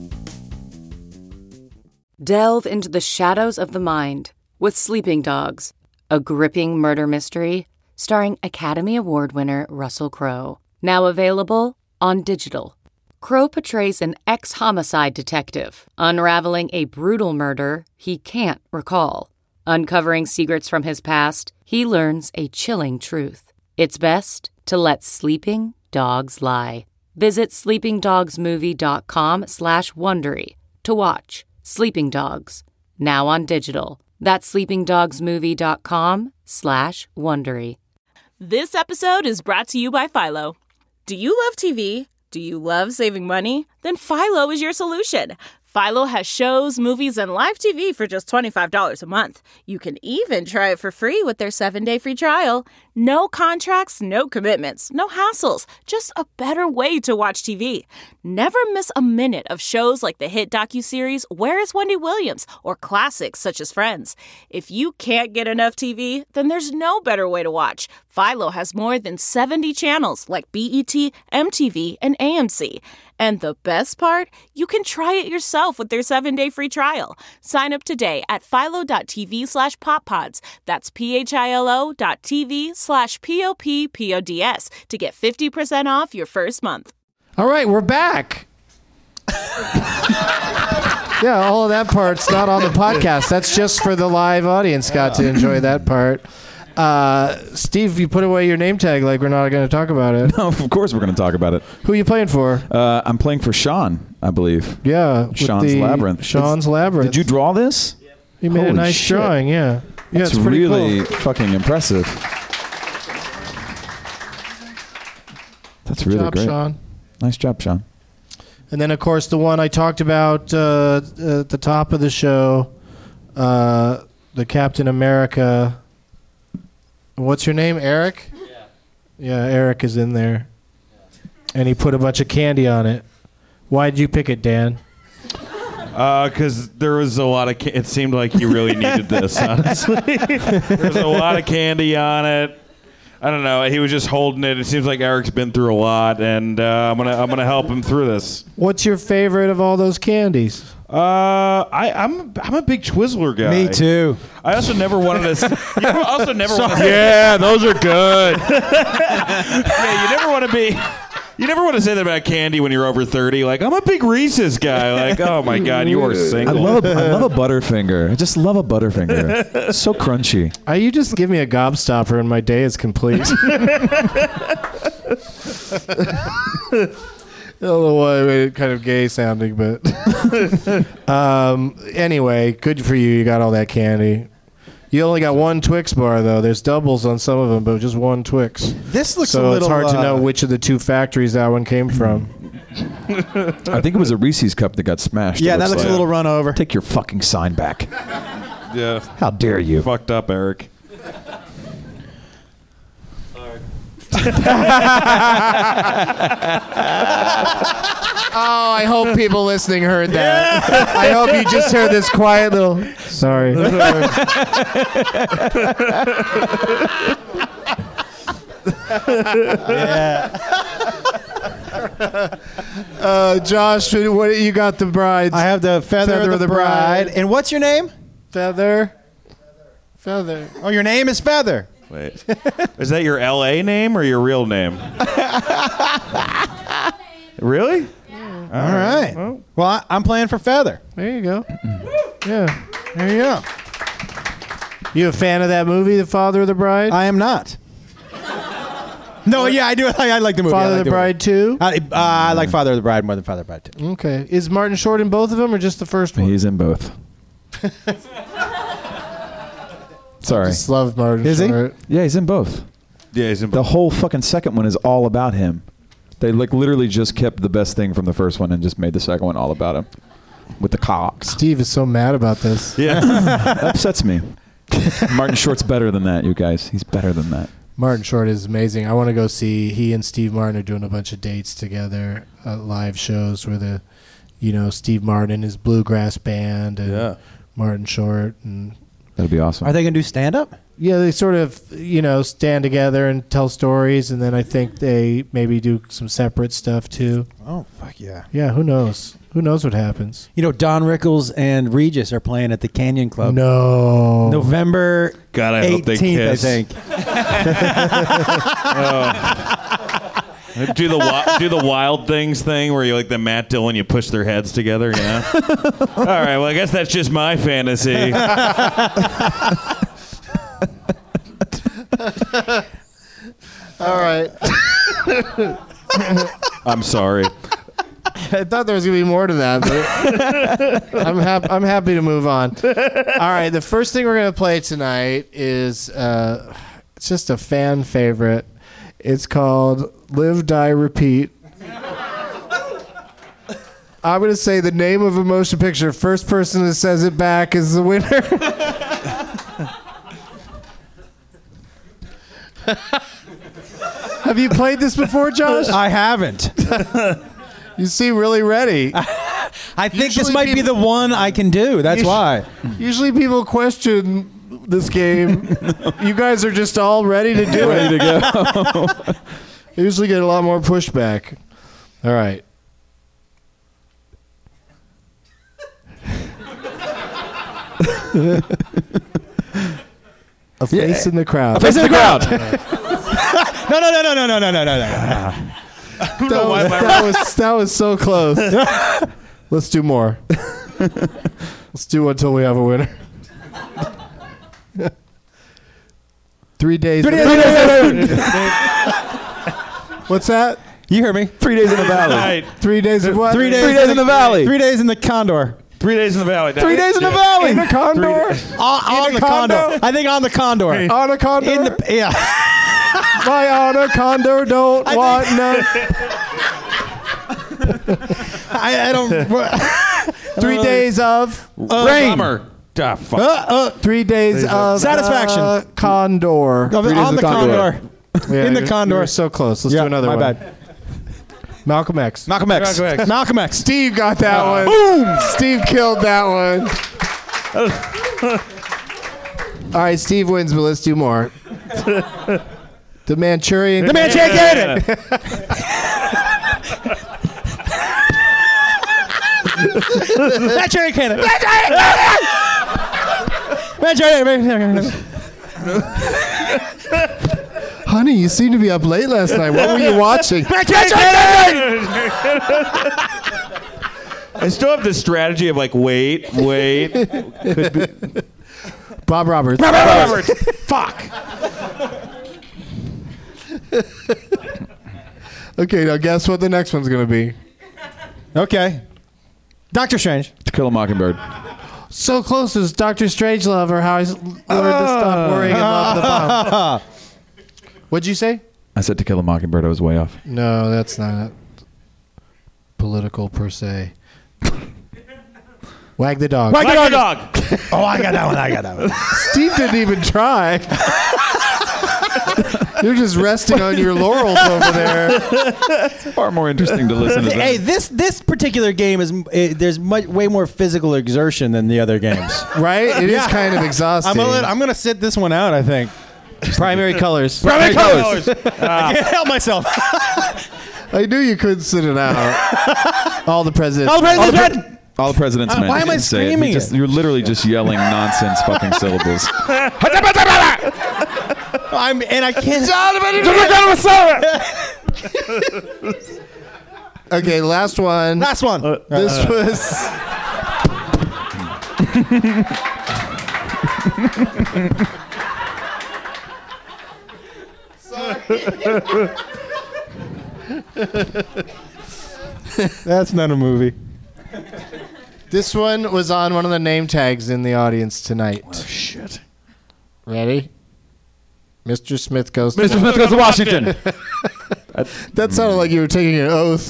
Delve into the shadows of the mind with Sleeping Dogs, a gripping murder mystery starring Academy Award winner Russell Crowe. Now available on digital. Crowe portrays an ex-homicide detective unraveling a brutal murder he can't recall. Uncovering secrets from his past, he learns a chilling truth. It's best to let sleeping dogs lie. Visit sleepingdogsmovie.com slash Wondery to watch Sleeping Dogs, now on digital. That's sleepingdogsmovie.com slash Wondery. This episode is brought to you by Philo. Do you love T V? Do you love saving money? Then Philo is your solution. Philo has shows, movies, and live T V for just twenty-five dollars a month. You can even try it for free with their seven-day free trial. No contracts, no commitments, no hassles. Just a better way to watch T V. Never miss a minute of shows like the hit docuseries Where is Wendy Williams? Or classics such as Friends. If you can't get enough T V, then there's no better way to watch. Philo has more than seventy channels like B E T, M T V, and A M C. And the best part? You can try it yourself with their seven-day free trial. Sign up today at philo.tv slash poppods. That's P-H-I-L-O dot TV slash P-O-P-P-O-D-S to get fifty percent off your first month. All right, we're back. Yeah, all of that part's not on the podcast. That's just for the live audience. Got to enjoy that part. Uh, Steve, you put away your name tag like we're not going to talk about it. No, of course we're going to talk about it. Who are you playing for? Uh, I'm playing for Sean, I believe. Yeah. Sean's Labyrinth. Sean's It's, Labyrinth. Did you draw this? You made Holy a nice shit. drawing, yeah. Yeah, That's it's pretty really cool. fucking impressive. That's Good really job, great. Sean. Nice job, Sean. And then, of course, the one I talked about uh, at the top of the show, uh, the Captain America. What's your name, Eric? Yeah. Yeah, Eric is in there. Yeah. And he put a bunch of candy on it. Why did you pick it, Dan? Because uh, there was a lot of. Ca- it seemed like you really needed this. Honestly, there's a lot of candy on it. I don't know. He was just holding it. It seems like Eric's been through a lot, and uh, I'm gonna I'm gonna help him through this. What's your favorite of all those candies? Uh, I, I'm I'm a big Twizzler guy. Me too. I also never wanted to. You also never want to. Yeah, those are good. Yeah, you never want to be. You never want to say that about candy when you're over thirty. Like, I'm a big Reese's guy. Like, oh my God, you are I single. love, I love a Butterfinger. I just love a Butterfinger. It's so crunchy. Uh, you just give me a gobstopper and my day is complete. I don't know why I made it kind of gay sounding, but um, anyway, good for you. You got all that candy. You only got one Twix bar, though. There's doubles on some of them, but just one Twix. This looks so a little. it's hard to uh, know which of the two factories that one came from. I think it was a Reese's cup that got smashed. Yeah, it that looks like. a little run over. Take your fucking sign back. Yeah. How dare you? Fucked up, Eric. Oh, I hope people listening heard that. Yeah. I hope you just heard this quiet little. Sorry. Yeah. Uh, Josh, what you got? The bride. I have the feather, Feather of the, bride. And what's your name? Feather. Feather. Oh, your name is Feather. Wait, is that your L A name or your real name? Really? Yeah. All right. Well, well I, I'm playing for Feather. There you go. Yeah. There you go. You a fan of that movie, The Father of the Bride? I am not. No, yeah, I do. I, I like the movie. Father I like of the Bride two? I, uh, I like Father of the Bride more than Father of the Bride two. Okay. Is Martin Short in both of them or just the first one? He's in both. Sorry. I just love Martin Is Short. Yeah, he's in both. Yeah, he's in The both. whole fucking second one is all about him. They like literally just kept the best thing from the first one and just made the second one all about him with the cocks. Steve is so mad about this. Yeah. That upsets me. Martin Short's better than that, you guys. He's better than that. Martin Short is amazing. I want to go see. He and Steve Martin are doing a bunch of dates together, uh, live shows where the, you know, Steve Martin, his bluegrass band, and Yeah. Martin Short, and That'd be awesome. Are they going to do stand-up? yeah, they sort of, you know, stand together and tell stories, and then I think they maybe do some separate stuff too. Oh, fuck yeah. Yeah, who knows? Who knows what happens? You know, Don Rickles and Regis are playing at the Canyon Club. No. November God, I hope they eighteenth, I kiss. think. Oh. Do the wi- do the Wild Things thing where you like the Matt Dillon, you push their heads together, you know? All right, well, I guess that's just my fantasy. All right. I'm sorry. I thought there was gonna be more to that, but I'm happy. I'm happy to move on. All right, the first thing we're gonna play tonight is uh, It's just a fan favorite. It's called Live, Die, Repeat. I'm going to say the name of a motion picture. First person that says it back is the winner. Have you played this before, Josh? I haven't. You seem really ready. I think Usually this might be people- the one I can do. That's Usually- why. Usually people question this game. You guys are just all ready to do Ready it. to go. You usually get a lot more pushback. All right. A face in the crowd. Face in the crowd. no, no, no, no, no, no, no, no, no, no. That was, that, was, that was so close. Let's do more. Let's do until we have a winner. Three days. Three days. What's that? You heard me. Three days in the valley. Right. Three days of what? Three days, Three days in the valley. Three days in the Condor. Three days in the valley. Three days in the valley. In the condor? On, on a the condo? Condor. I think on the Condor. On a condor? In the yeah. My anaconda don't I want think- no. I, I don't. Three days of Rain. Summer. Ah, fuck. Uh, uh, three days of Satisfaction. uh, condor. of- days on of the Condor. Condor. Yeah, in the you're- Condor. You're so close. Let's Yeah, do another my one. bad. Malcolm X. Malcolm X. Malcolm X. Malcolm X. Steve got that one. Boom! Steve killed that one. All right, Steve wins, but let's do more. The Manchurian. The man can't get it. That cherry cannon. That cherry cannon. Honey, you seem to be up late last night. What were you watching? That cherry cannon. I still have this strategy of like, wait, wait. Could be. Bob Roberts. Bob Roberts. Fuck. Okay, now guess what the next one's going to be. Okay. Doctor Strange. To Kill a Mockingbird. So close as Doctor Strangelove or How I Learned to Stop Worrying About the Bomb. What'd you say? I said To Kill a Mockingbird. I was way off. No, that's not political per se. Wag the dog. Wag Like the a dog. dog. Oh, I got that one. I got that one. Steve didn't even try. You're just resting on your laurels over there. Far more interesting to listen to. Hey, Them. this this particular game is uh, there's much way more physical exertion than the other games. Right? It is Yeah. kind of exhausting. I'm gonna, I'm gonna sit this one out. I think. Primary colors. Primary colors. I can't help myself. I knew you couldn't sit it out. All the presidents. All the presidents red. All the president's Uh, men. why You am I didn't say it. You screaming just- it? You're literally just yelling nonsense fucking syllables. I'm and I can't. Okay, last one. Last one. This was. That's not a movie. This one was on one of the name tags in the audience tonight. Oh, shit. Ready? Mister Smith goes. Mister Smith goes to Washington. That sounded like you were taking an oath.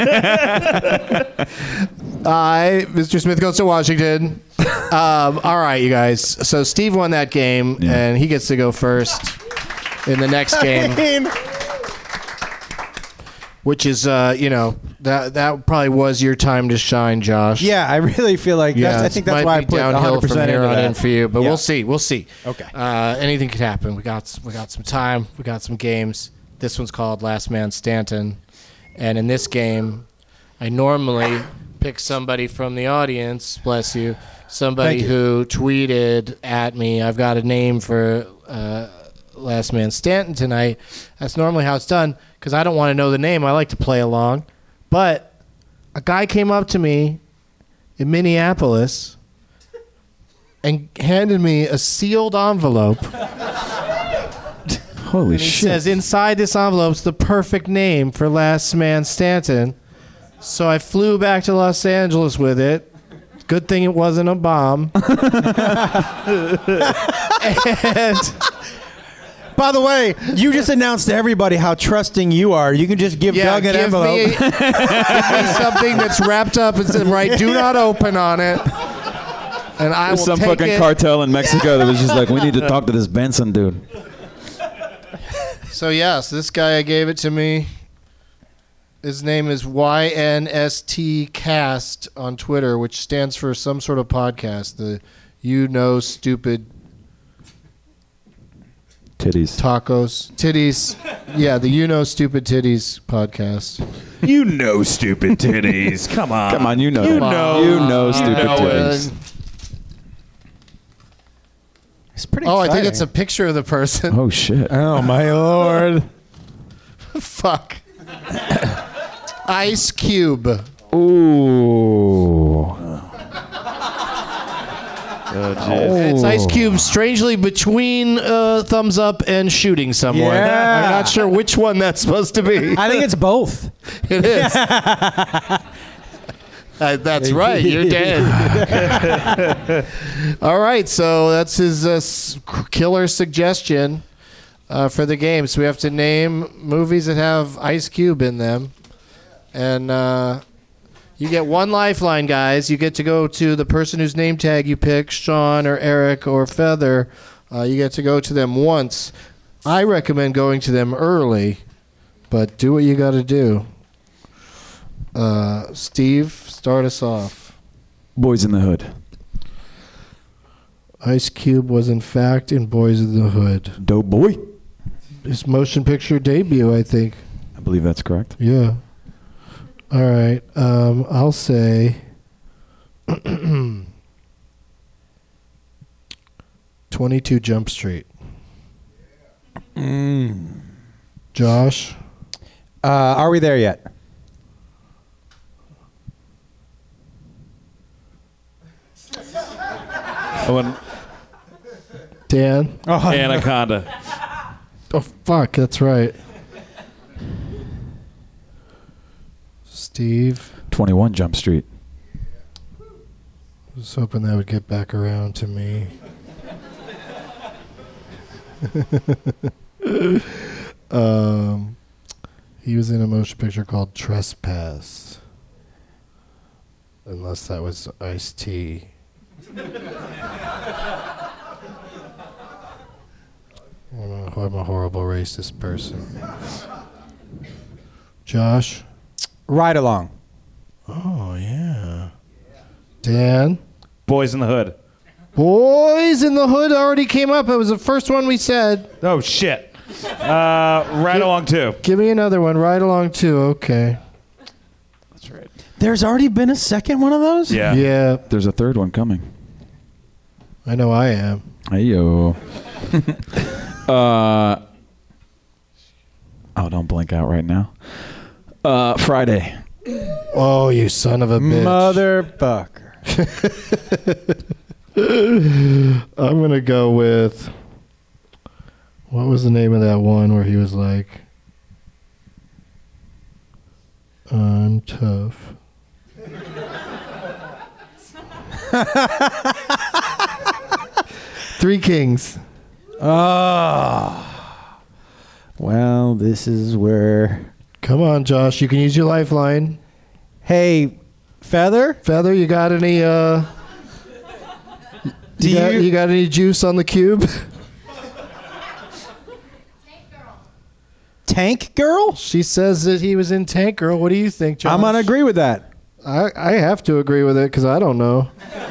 I, Mister Smith goes to Washington. Um, all right, you guys. So Steve won that game, Yeah. and he gets to go first in the next game, which is, uh, you know, that that probably was your time to shine, Josh. Yeah, I really feel like Yeah, that's, I it think that's might why I be put one downhill hundred from percent here into on that. in for you, but Yeah. we'll see. We'll see. Okay. Uh, anything could happen. We got we got some time. We got some games. This one's called Last Man Stanton, and in this game, I normally pick somebody from the audience. Bless you. Somebody Thank you. who tweeted at me. I've got a name for uh, Last Man Stanton tonight. That's normally how it's done because I don't want to know the name. I like to play along, but a guy came up to me in Minneapolis and handed me a sealed envelope. Holy And he shit. says, inside this envelope's the perfect name for Last Man Stanton. So I flew back to Los Angeles with it. Good thing it wasn't a bomb. and By the way, you just announced to everybody how trusting you are. You can just give Yeah, Doug an give envelope. me, give me something that's wrapped up and said, right, do not open on it. And I There's will some take fucking it. cartel in Mexico that was just like, we need to talk to this Benson dude. So yes, this guy gave it to me. His name is Y N S T Cast on Twitter, which stands for some sort of podcast. The You Know Stupid Titties. Tacos. Titties. Yeah, the You Know Stupid Titties podcast. You know stupid titties. Come on. Come on, you know You that. know. You know stupid know titties. It's pretty Oh, I exciting. think it's a picture of the person. Oh, shit. Oh, my Lord. Fuck. Ice Cube. Ooh. It's Ice Cube strangely between uh, thumbs up and shooting someone. Yeah. I'm not sure which one that's supposed to be. I think it's both. It is. Uh, that's right. You're dead. All right. So that's his uh, s- killer suggestion uh, for the game. So we have to name movies that have Ice Cube in them. And uh, you get one lifeline, guys. You get to go to the person whose name tag you pick, Sean or Eric or Feather. Uh, you get to go to them once. I recommend going to them early, but do what you got to do. Uh, Steve, start us off. Boys in the Hood. Ice Cube was in fact in Boys in the Hood. Dope boy. His motion picture debut, I think. I believe that's correct. Yeah. All right. Um, I'll say twenty-two Jump Street. Mm. Josh? Uh, are we there yet? Dan? Oh, Anaconda. Oh, fuck. That's right. Steve? twenty-one Jump Street. I was hoping that would get back around to me. um, he was in a motion picture called Trespass. Unless that was Ice-T. I'm a, I'm a horrible racist person. Josh? Ride Along. Oh, yeah. Dan? Boys in the Hood. Boys in the Hood already came up. It was the first one we said. Oh, shit. Uh, Ride Along two. Give me another one. Ride Along two. Okay. That's right. There's already been a second one of those? Yeah. Yeah. There's a third one coming. I know I am. Hey-yo. uh, oh, don't blink out right now. Uh, Friday. Oh, you son of a bitch. Motherfucker. I'm going to go with... What was the name of that one where he was like... I'm tough. Three Kings. Oh. Well, this is where... Come on, Josh. You can use your lifeline. Hey, Feather? Feather, you got any, uh... Do you, got, you- you got any juice on the cube? Tank Girl? She says that he was in Tank Girl. What do you think, Josh? I'm going to agree with that. I, I have to agree with it because I don't know.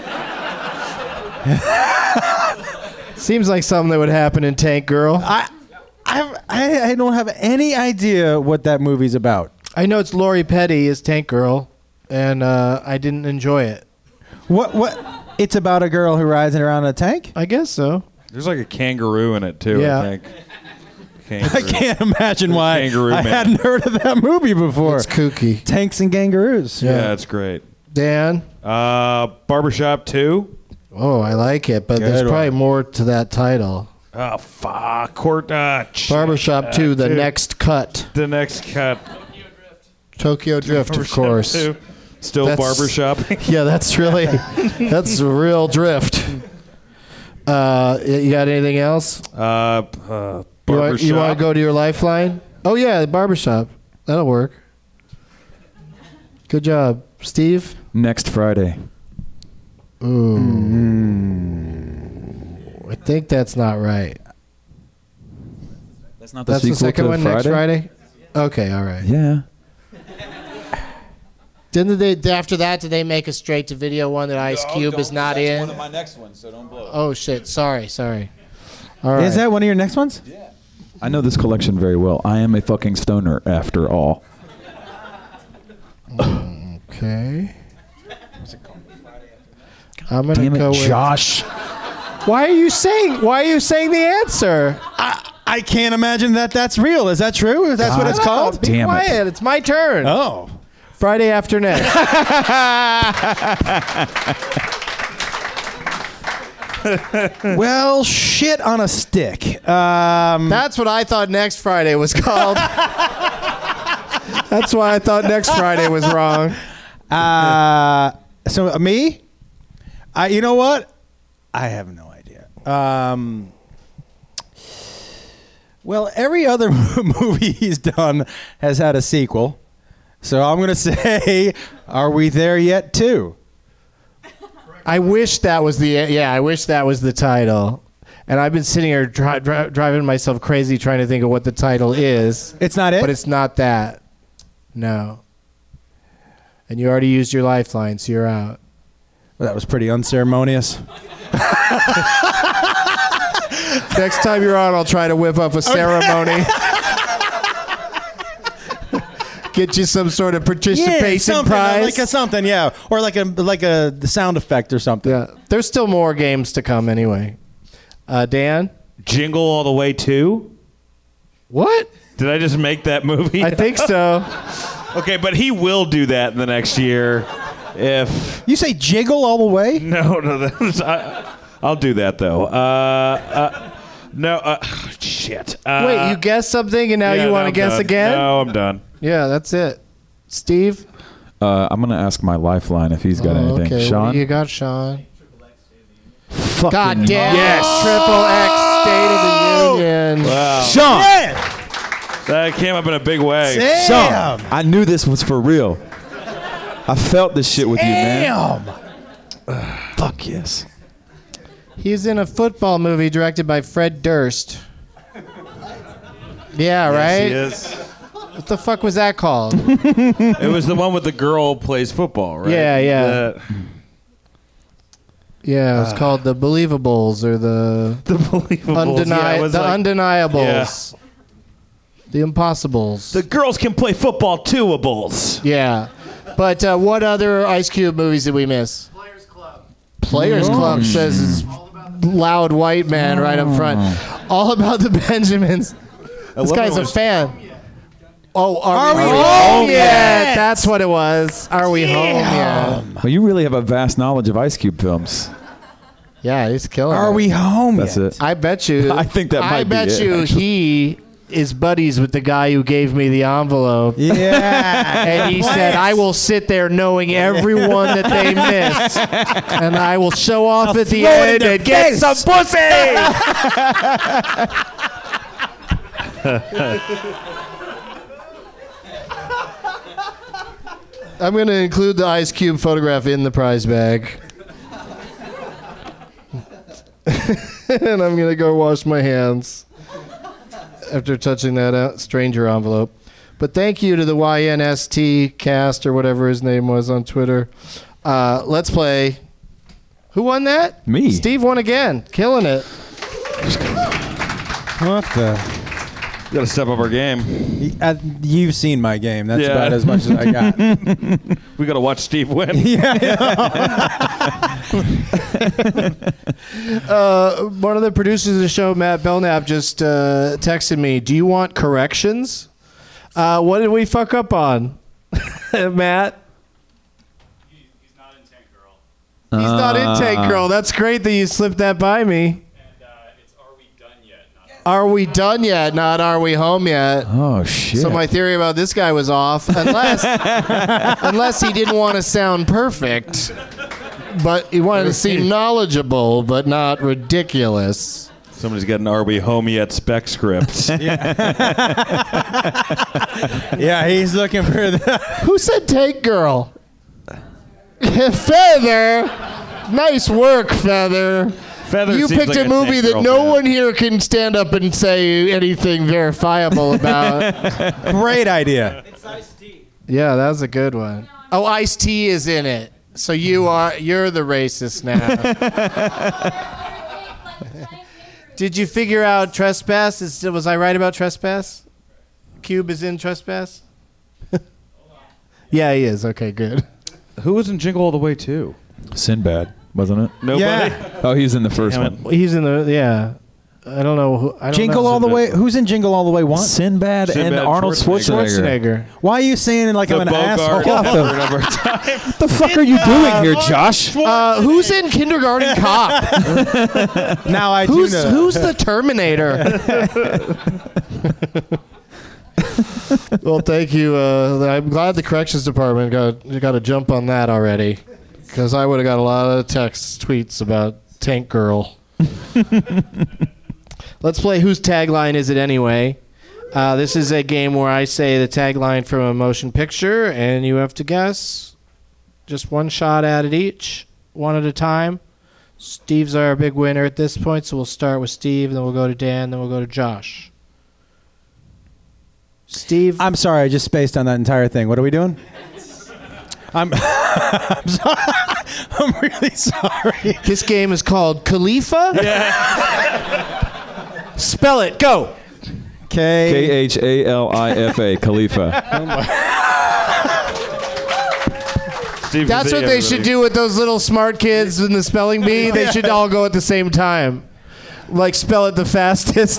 Seems like something that would happen in Tank Girl. I, I, I, I don't have any idea what that movie's about. I know it's Lori Petty as Tank Girl, and uh, I didn't enjoy it. What? What? It's about a girl who rides around in a tank? I guess so. There's like a kangaroo in it, too, Yeah. I think. I Kangaroo. can't imagine why Kangaroo I Man. hadn't heard of that movie before. It's kooky. Tanks and kangaroos. Yeah, it's great. Dan? Uh, Barbershop two. Oh, I like it, but Good there's one. probably more to that title. Oh, fuck. Court, uh, ch- Barbershop uh, two, The two. Next Cut. The next cut. Tokyo Drift, of Barbershop course. two. Still That's- barbershop. Yeah, that's really, that's a real drift. Uh, you got anything else? Uh, uh, You want, you want to go to your Lifeline? Oh, yeah, the barbershop. That'll work. Good job. Steve? Next Friday. Ooh. Mm. I think that's not right. That's not the that's sequel the second to one Friday? next Friday? Okay, all right. Yeah. Didn't they, after that, did they make a straight-to-video one that Ice Cube is not in? One of my next ones, so don't blow. Oh, shit. Sorry, sorry. All right. Is that one of your next ones? Yeah. I know this collection very well. I am a fucking stoner, after all. Okay. I'm gonna Damn it, go with Josh. Why are you saying? Why are you saying the answer? I, I can't imagine that that's real. Is that true? Is that what it's called? Be Damn it. quiet. It's my turn. Oh. Friday after next. Well, shit on a stick. Um, That's what I thought next Friday was called. That's why I thought next Friday was wrong. Uh, so uh, me, I. You know what? I have no idea. Um, well, every other movie he's done has had a sequel, so I'm gonna say, "Are we there yet?" Too. I wish that was the yeah. I wish that was the title. And I've been sitting here dri- dri- driving myself crazy trying to think of what the title is. It's not it. But it's not that. No. And you already used your lifeline, so you're out. Well, that was pretty unceremonious. Next time you're on, I'll try to whip up a ceremony. Get you some sort of participation yeah, something, prize. like a something, yeah, or like a like a the sound effect or something. Yeah, there's still more games to come anyway. Uh, Dan, Jingle All the Way two. What? Did I just make that movie? I think so. Okay, but he will do that in the next year. If you say jiggle all the way, no, no, that's, I, I'll do that though. Uh, uh, no, uh, shit. Uh, Wait, you guessed something and now yeah, you want to I'm guess done. again? No, I'm done. Yeah, that's it. Steve? Uh, I'm going to ask my lifeline if he's got Oh, anything. okay. Sean? What do you got, Sean? Fucking God damn. yes. Triple X State of the Union. Wow. Sean! Yeah. That came up in a big way. Damn. Sean! I knew this was for real. I felt this shit with Damn. you, man. Fuck yes. He's in a football movie directed by Fred Durst. Yeah, right? Yes, he is. What the fuck was that called? It was the one with the girl who plays football, right? Yeah, yeah. The, Yeah, it's uh, called The Believables or the the Believables. Undeni- yeah, it was the like, Undeniables. Yeah. The Impossibles. The girls can play football too-ables. Yeah. But uh, what other Ice Cube movies did we miss? Players Club. Players oh. Club says loud white man oh. right up front. All About the Benjamins. This guy's a fan. Oh, are, are we, we home, home yet? yet? That's what it was. Are we yeah. home yet? Well, you really have a vast knowledge of Ice Cube films. Yeah, he's killing Are it. we home That's yet? it. I bet you. I think that might I be bet it, you actually. he is buddies with the guy who gave me the envelope. Yeah. And he said, I will sit there knowing everyone that they missed. And I will show off I'll at the throw it end in their and get face. some pussy. I'm going to include the Ice Cube photograph in the prize bag. And I'm going to go wash my hands after touching that out stranger envelope. But thank you to the Y N S T cast or whatever his name was on Twitter. Uh, let's play. Who won that? Me. Steve won again. Killing it. What the? We got to step up our game. Uh, you've seen my game. That's Yeah. about as much as I got. We got to watch Steve win. Yeah. uh, one of the producers of the show, Matt Belknap, just uh, texted me, do you want corrections? Uh, what did we fuck up on? Matt? He, he's not in Tank Girl. He's uh, not in Tank Girl. That's great that you slipped that by me. And uh, it's Are We Done Yet? Not Are we done yet? Not are we home yet? Oh, shit. So my theory about this guy was off, unless unless he didn't want to sound perfect, but he wanted to seem knowledgeable, but not ridiculous. Somebody's got an Are We Home Yet spec script. Yeah, he's looking for the. Who said Tank Girl? Feather. Nice work, Feather. Feather You seems picked like a movie Tank that Girl no fan. one here can stand up and say anything verifiable about. Great idea. Yeah, that was a good one. Oh, Ice-T is in it. So you are you're the racist now. Did you figure out Trespass? Is, was I right about Trespass? Cube is in Trespass? Yeah, he is. Okay, good. Who was in Jingle All the Way too? Sinbad, wasn't it? Nobody. Yeah. Oh, he's in the first Damn it. one. He's in the yeah. I don't know. Who, I don't Jingle know. All the Way. Who's in Jingle All the Way one? Sinbad, Sinbad, and Arnold Schwarzenegger. Schwarzenegger. Schwarzenegger. Why are you saying it like The I'm an asshole? Bogart. What the, what the fuck are you doing here, Josh? Uh, who's in Kindergarten Cop? Now I who's do know. who's the Terminator? Well, thank you. Uh, I'm glad the corrections department got got a jump on that already, because I would have got a lot of texts, tweets about Tank Girl. Let's play Whose Tagline Is It Anyway? Uh, this is a game where I say the tagline from a motion picture, and you have to guess. Just one shot at it each, one at a time. Steve's our big winner at this point, so we'll start with Steve, then we'll go to Dan, then we'll go to Josh. Steve? I'm sorry, I just spaced on that entire thing. What are we doing? I'm, I'm sorry. I'm really sorry. This game is called Khalifa? Yeah. Spell it. Go. K. K H A L I F A, Khalifa. Steve That's what they should do with those little smart kids in the spelling bee. They should all go at the same time. Like, spell it the fastest.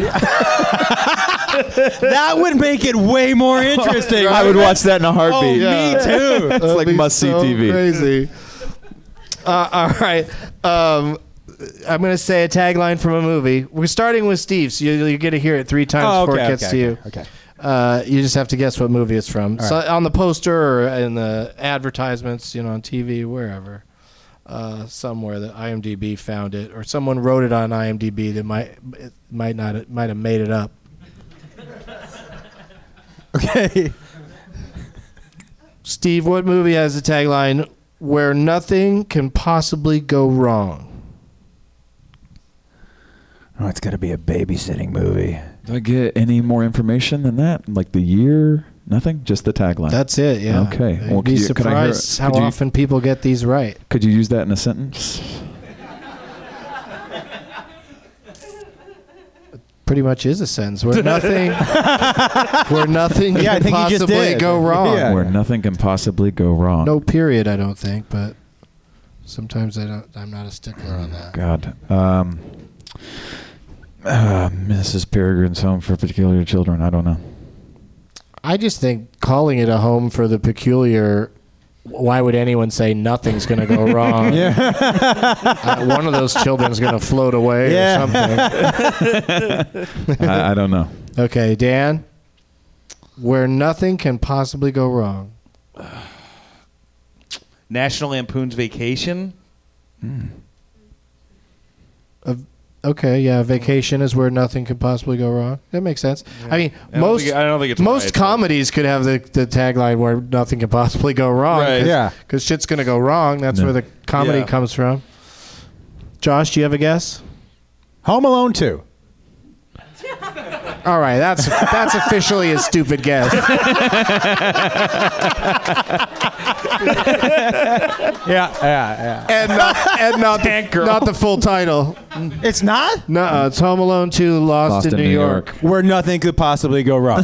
That would make it way more interesting. I would watch that in a heartbeat. Oh, me too. It's like must-see so T V. Crazy. Uh, all right. Um, I'm going to say a tagline from a movie. We're starting with Steve, so you, you get to hear it three times Oh, before okay, it gets okay, to you. okay. Uh, you just have to guess what movie it's from. All So right. on the poster or in the advertisements, you know, on T V, wherever, uh, somewhere that IMDb found it, or someone wrote it on IMDb that might it might not it might have made it up. Okay. Steve, what movie has the tagline "Where nothing can possibly go wrong"? Oh, it's got to be a babysitting movie. Do I get any more information than that? Like the year? Nothing? Just the tagline. That's it. Yeah. Okay. You'd Well, be could you- could I hear- surprised how could you- often people get these right. Could you use that in a sentence? Pretty much is a sentence where nothing, where nothing Yeah, I can think you just possibly did. go wrong. Yeah. Where nothing can possibly go wrong. No period, I don't think, but sometimes I don't. I'm not a stickler on that. God. Um, uh, Missus Peregrine's Home for Peculiar Children. I don't know. I just think calling it a home for the peculiar. Why would anyone say nothing's going to go wrong? Yeah. uh, one of those children's going to float away Yeah. or something. I, I don't know. Okay, Dan. Where nothing can possibly go wrong. National Lampoon's Vacation. Uh, okay, yeah, vacation is where nothing can possibly go wrong. That makes sense. I mean, I don't most think- I don't think it's most right, comedies could have the, the tagline where nothing can possibly go wrong. Right. Cause, Yeah. because shit's gonna go wrong. That's No. where the comedy Yeah. comes from. Josh, do you have a guess? Home Alone two. All right, that's that's officially a stupid guess. Yeah, yeah, yeah. and not, and not the, not the full title. It's not? No, it's Home Alone two, Lost, in, New, York. Where nothing could possibly go wrong.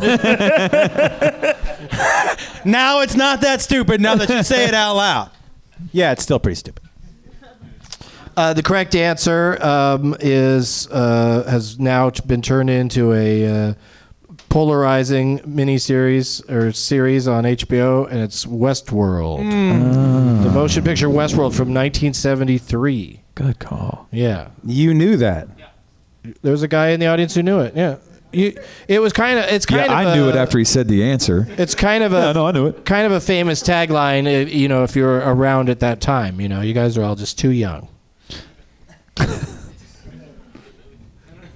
Now it's not that stupid now that you say it out loud. Yeah, it's still pretty stupid. Uh, the correct answer um, is uh, has now t- been turned into a uh, polarizing miniseries or series on H B O, and it's Westworld. The motion picture Westworld from nineteen seventy-three. Good call. Yeah, You knew that. there's a guy in the audience who knew it. Yeah, you, it was kind of it's kind Yeah, of I knew a- it after he said the answer. It's kind of a Yeah, no, I knew it. kind of a famous tagline. uh, You know, if you're around at that time, you know, you guys are all just too young.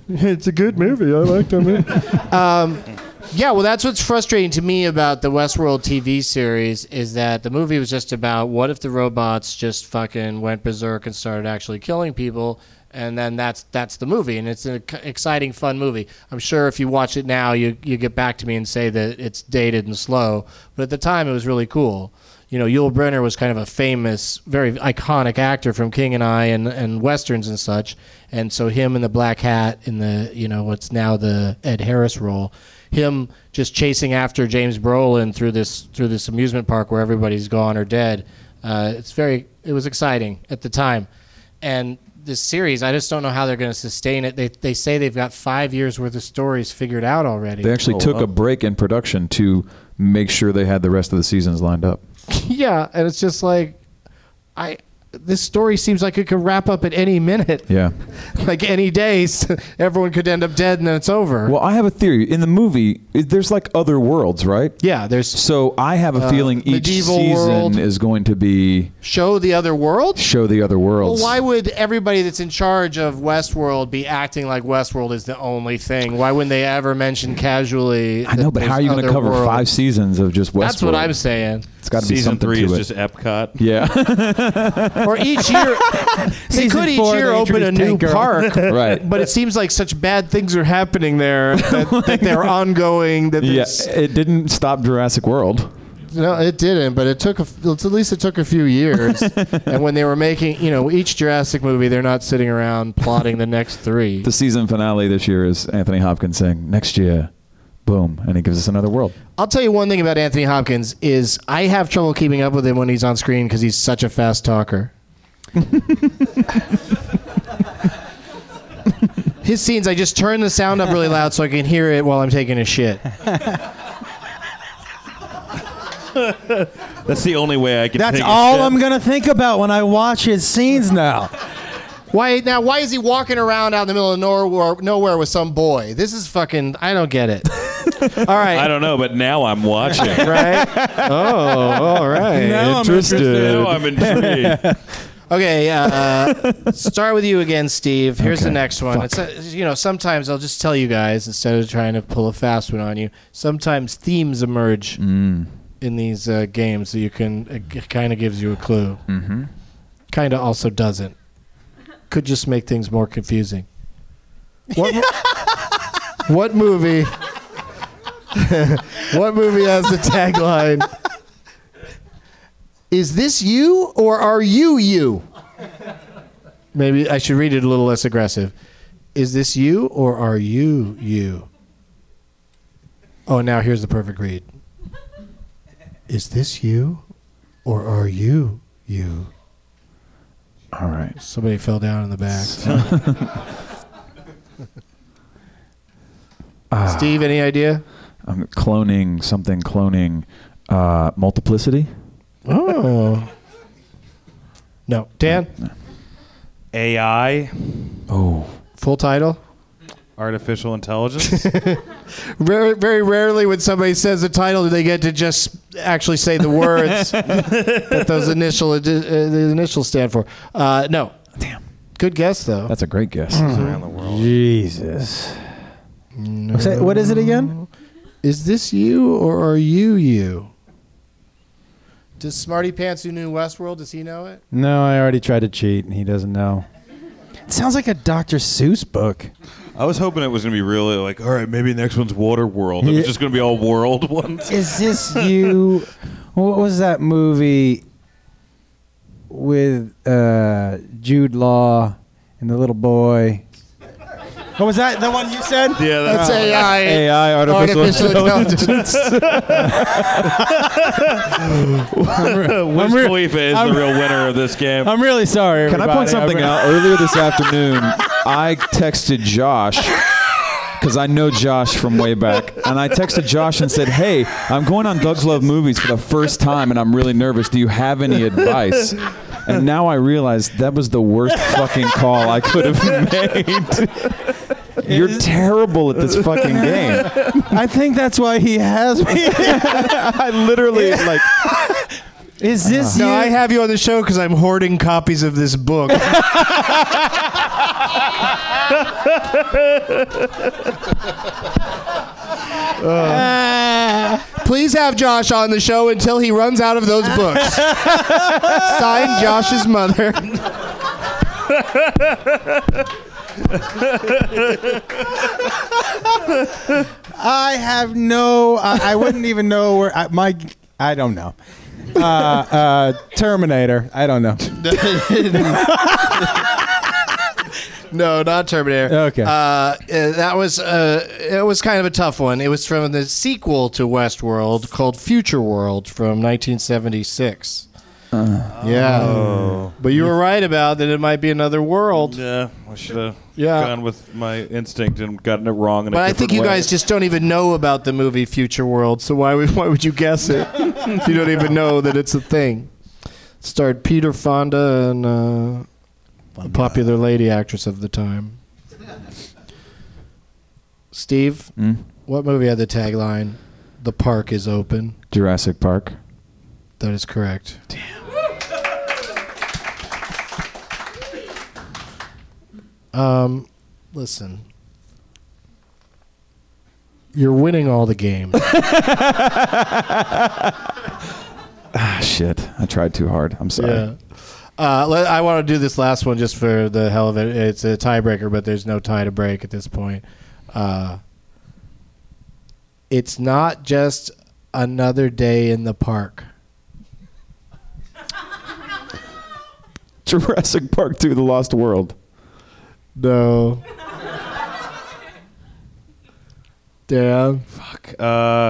It's a good movie. I like that movie. um, yeah, well, that's what's frustrating to me about the Westworld T V series is that the movie was just about what if the robots just fucking went berserk and started actually killing people, and then that's that's the movie, and it's an exciting, fun movie. I'm sure if you watch it now, you you get back to me and say that it's dated and slow, but at the time it was really cool. You know, Yul Brynner was kind of a famous, very iconic actor from King and I and, and Westerns and such. And so him in the black hat in the, you know, what's now the Ed Harris role, him just chasing after James Brolin through this through this amusement park where everybody's gone or dead. Uh, it's very, it was exciting at the time. And this series, I just don't know how they're going to sustain it. They they say they've got five years worth of stories figured out already. They actually oh, took wow. a break in production to make sure they had the rest of the seasons lined up. Yeah, and it's just like, I. This story seems like it could wrap up at any minute. Yeah. Like any day, everyone could end up dead and then it's over. Well, I have a theory. In the movie, it, there's like other worlds, right? Yeah, there's. So I have a uh, feeling each medieval season world. is going to be Show the other world? show the other worlds. Well, why would everybody that's in charge of Westworld be acting like Westworld is the only thing? Why wouldn't they ever mention casually? I know, but how are you going to cover world? five seasons of just Westworld? That's what I'm saying. It's got to be Season something three to is it. just Epcot. Yeah. Or each year, they Season could each four, year they open a introduced new Tank Girl. park, Right. But it seems like such bad things are happening there that, that they're ongoing. That Yeah, there's- it didn't stop Jurassic World. No, it didn't, but it took a, at least it took a few years. And when they were making, you know, each Jurassic movie, they're not sitting around plotting the next three. The season finale this year is Anthony Hopkins saying, next year, boom, and he gives us another world. I'll tell you one thing about Anthony Hopkins is I have trouble keeping up with him when he's on screen because he's such a fast talker. His scenes, I just turn the sound up really loud so I can hear it while I'm taking a shit. That's the only way I can. That's take a all shit. I'm gonna think about when I watch his scenes now. Why now? Why is he walking around out in the middle of nowhere, nowhere with some boy? This is fucking. I don't get it. All right. I don't know, but now I'm watching. Right? Oh, all right. Now I'm interested. Now I'm intrigued. Okay, uh, start with you again, Steve. Here's Okay. the next one. Fuck. It's a, you know, sometimes I'll just tell you guys instead of trying to pull a fast one on you. Sometimes themes emerge Mm. in these uh, games, so you can. It kind of gives you a clue. Mm-hmm. Kind of also doesn't. Could just make things more confusing. What? mo- what movie? What movie has the tagline? Is this you or are you you? Maybe I should read it a little less aggressive. Is this you or are you you? Oh, now here's the perfect read. Is this you or are you you? All right. Somebody fell down in the back. Ah, Steve, any idea? I'm cloning something, cloning uh, multiplicity. Oh. No. Dan? A I, Oh. Full title? artificial intelligence. Very, very rarely when somebody says the title do they get to just actually say the words that those initial uh, the initials stand for. Uh, no. Damn. Good guess, though. That's a great guess. around the world. Jesus. What's that- what is it again? Is this you or are you you? Does Smarty Pants who knew Westworld, does he know it? No, I already tried to cheat, and he doesn't know. It sounds like a Doctor Seuss book. I was hoping it was going to be really like, all right, maybe the next one's Water World. It was Yeah. just going to be all world ones. Is this you? What was that movie with uh, Jude Law and the little boy? What was that? The one you said? Yeah, That's A I. A I, artificial, Artificial intelligence. Wiz re- Khalifa is I'm- the real winner of this game. I'm really sorry. Can I point everybody. something I'm- out? Earlier this afternoon, I texted Josh because I know Josh from way back, and I texted Josh and said, "Hey, I'm going on Doug's Love Movies for the first time, and I'm really nervous. Do you have any advice?" And now I realize that was the worst fucking call I could have made. You're terrible at this fucking game. I think that's why he has me. I literally like. Is this No, you? I have you on the show because I'm hoarding copies of this book. Uh, please have Josh on the show until he runs out of those books. Signed, Josh's mother. I have no. I, I wouldn't even know where I, my. I don't know. Uh, uh, Terminator. I don't know. No, not Terminator. Okay. Uh, that was uh, it was kind of a tough one. It was from the sequel to Westworld called Future World from nineteen seventy-six. Uh, yeah. Oh. But you were right about that it might be another world. Yeah, I should have yeah. gone with my instinct and gotten it wrong. In but a I think you way. guys just don't even know about the movie Future World, so why would, why would you guess it if you don't even know that it's a thing? It starred Peter Fonda and uh, a popular lady actress of the time. Steve, mm? what movie had the tagline, "The park is open"? Jurassic Park. That is correct. Damn. Um, listen. You're winning all the games. Ah, shit. I tried too hard. I'm sorry. Yeah. Uh, let, I want to do this last one just for the hell of it. It's a tiebreaker, but there's no tie to break at this point. Uh, it's not just another day in the park. Jurassic Park two, The Lost World. No. Dan. Fuck. Uh.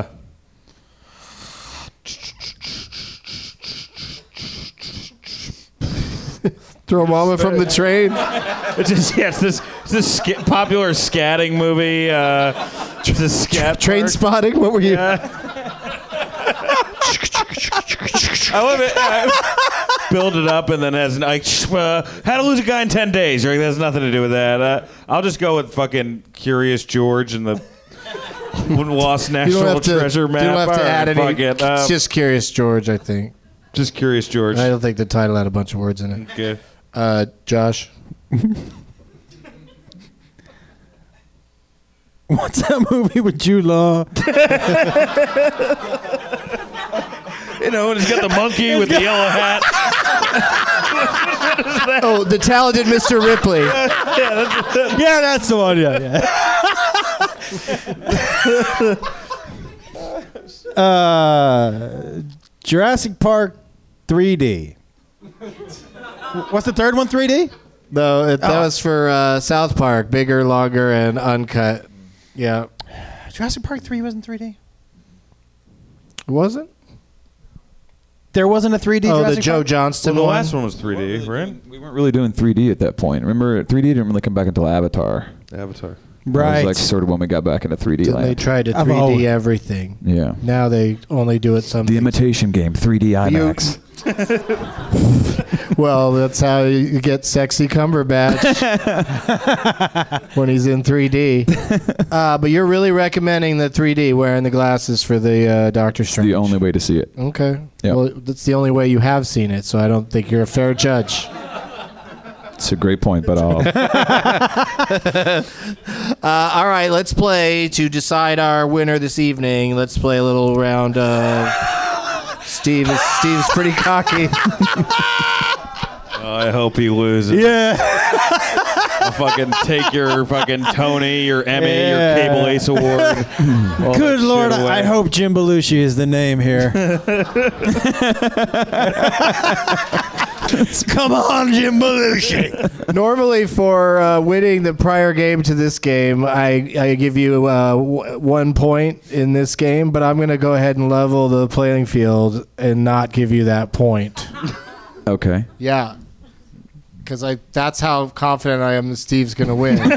Throw Mama from the train. It's just yeah, it's this it's this sk- popular scatting movie. Uh, it's a scat Train park. spotting. What were you? Yeah. I love it. I build it up and then has like uh, how to lose a guy in ten days. Right? That has nothing to do with that. Uh, I'll just go with fucking Curious George and the Lost National to, Treasure map. You don't have All to right, add any. fuck it. Uh, It's just Curious George, I think. just Curious George. I don't think the title had a bunch of words in it. Okay. Uh, Josh. What's that movie with Jude Law? You know, and he's got the monkey with the yellow hat. Oh, the talented Mister Ripley. yeah, that's, that's, Yeah, that's the one. Yeah, yeah. uh, Jurassic Park three D. What's the third one? three D? No, it, that Oh. was for uh, South Park. Bigger, longer, and uncut. Yeah. Jurassic Park three wasn't three D. Was it? There wasn't a three D Oh, Jurassic the Joe Park? Johnston well, the one? last one was three D, right? We weren't really doing three D at that point. Remember, three D didn't really come back until Avatar. Avatar. That Right. was like sort of when we got back into three D Then land. they tried to I've three D always- everything. Yeah. Now they only do it something. The Imitation Game, three D IMAX. Well, that's how you get sexy Cumberbatch when he's in three D. Uh, but you're really recommending the three D, wearing the glasses for the uh, Doctor It's Strange. the only way to see it. Okay. Yeah. Well, that's the only way you have seen it, so I don't think you're a fair judge. It's a great point, but I'll. Uh, all right, let's play to decide our winner this evening. Let's play a little round of Steve. Is, Steve's pretty cocky. Oh, I hope he loses. Yeah. I'll fucking take your fucking Tony, your Emmy, Yeah. your Cable Ace Award. all Good that Lord, shit away. I hope Jim Belushi is the name here. Come on, Jim Belushi. Normally, for uh, winning the prior game to this game, I, I give you uh, w- one point in this game, but I'm going to go ahead and level the playing field and not give you that point. Okay. Yeah. Because I that's how confident I am that Steve's going to win.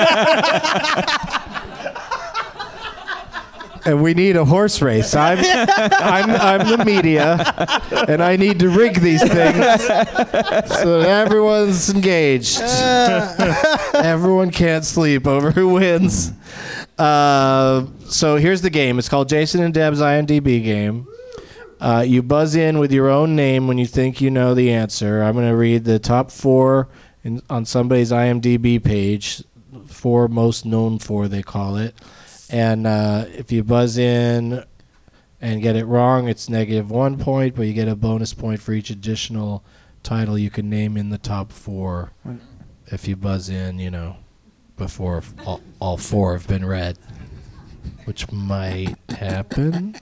And we need a horse race. I'm, I'm, I'm the media, and I need to rig these things so that everyone's engaged. Everyone can't sleep over who wins. Uh, so here's the game. It's called Jason and Deb's I M D B game. Uh, you buzz in with your own name when you think you know the answer. I'm going to read the top four in, on somebody's IMDb page. For most known for, they call it. And uh, if you buzz in and get it wrong, it's negative one point, but you get a bonus point for each additional title you can name in the top four. If you buzz in, you know, before all, all four have been read, which might happen.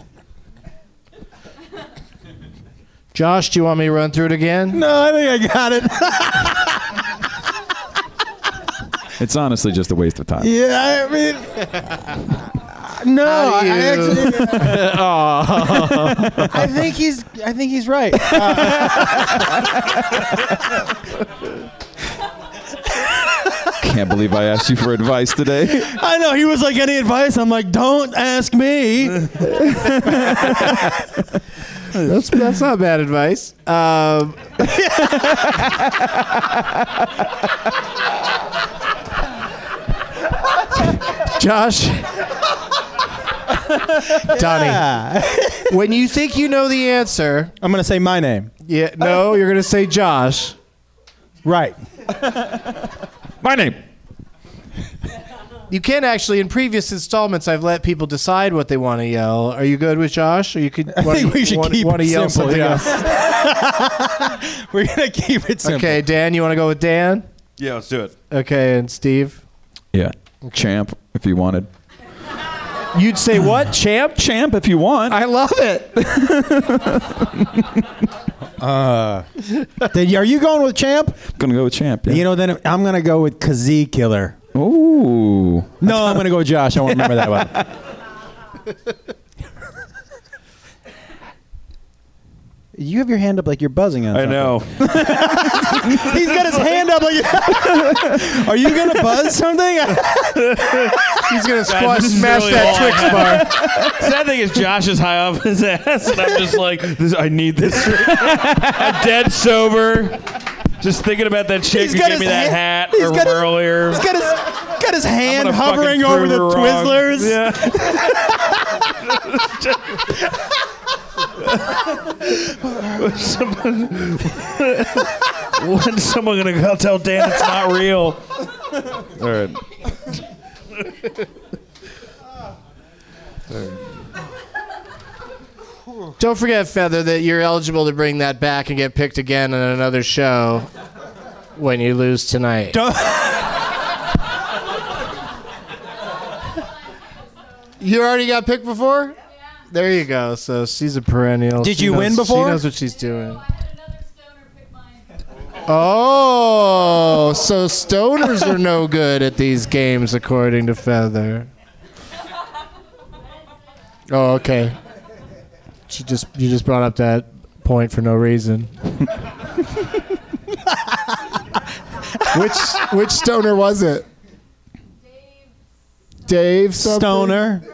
Josh, do you want me to run through it again? No, I think I got it. It's honestly just a waste of time. Yeah, I mean, no, I, I actually, uh, I think he's, I think he's right. Uh, Can't believe I asked you for advice today. I know, he was like, any advice? I'm like, don't ask me. That's that's not bad advice. Um, Josh, Donnie, Yeah. when you think you know the answer, I'm gonna say my name. yeah, no, you're gonna say Josh. Right. My name. You can actually, in previous installments, I've let people decide what they want to yell. Are you good with Josh? Or you could. I think we should want, keep want to it yell simple. something Yeah. else. We're gonna keep it simple. Okay, Dan, you want to go with Dan? Yeah, let's do it. Okay, and Steve, Yeah. Champ, if you wanted. you'd say what? Champ? Champ, if you want. I love it. Uh, then are you going with Champ? I'm gonna go with Champ. Yeah. You know, then I'm gonna go with Kazee Killer. Ooh. No, I'm gonna go with Josh. I won't remember that one. You have your hand up like you're buzzing on I something. know. He's got his hand up like. Are you gonna buzz something? He's gonna Guys, squash, this is smash really that all I Twix have. bar. Sad thing is Josh is high off his ass, and I'm just like, this, I need this. I'm dead sober. Just thinking about that chick He's who got gave me his that hand- hat he's from got his- earlier. He's got his got his hand gonna fucking hovering over prove the her wrong. Twizzlers. When's someone, when's someone gonna go tell Dan it's not real? All right. Don't forget, Feather, that you're eligible to bring that back and get picked again on another show when you lose tonight. Don't- You already got picked before? There you go. So she's a perennial. Did She you knows- win before? She knows what she's doing. Oh, so stoners are no good at these games, according to Feather. Oh, okay. She just you just brought up that point for no reason. which which stoner was it? Dave something? Stoner.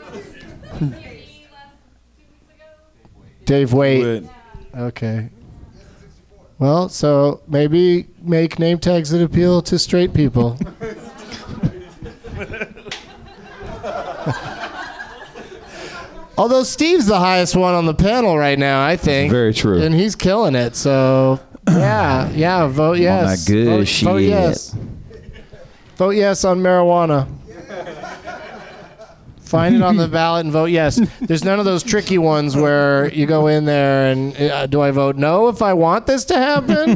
Dave Wait. Wait. Okay. Well, so maybe make name tags that appeal to straight people. Although Steve's the highest one on the panel right now, I think. Very true. And he's killing it. So, yeah, yeah, vote yes. that good vote, shit. Vote yes. Vote yes on marijuana. Find it on the ballot and vote yes. There's none of those tricky ones where you go in there and uh, do I vote no if I want this to happen?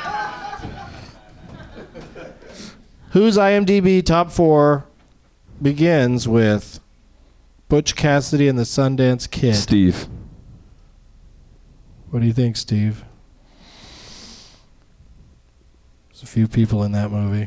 Whose IMDb top four begins with Butch Cassidy and the Sundance Kid? Steve. What do you think, Steve? There's a few people in that movie.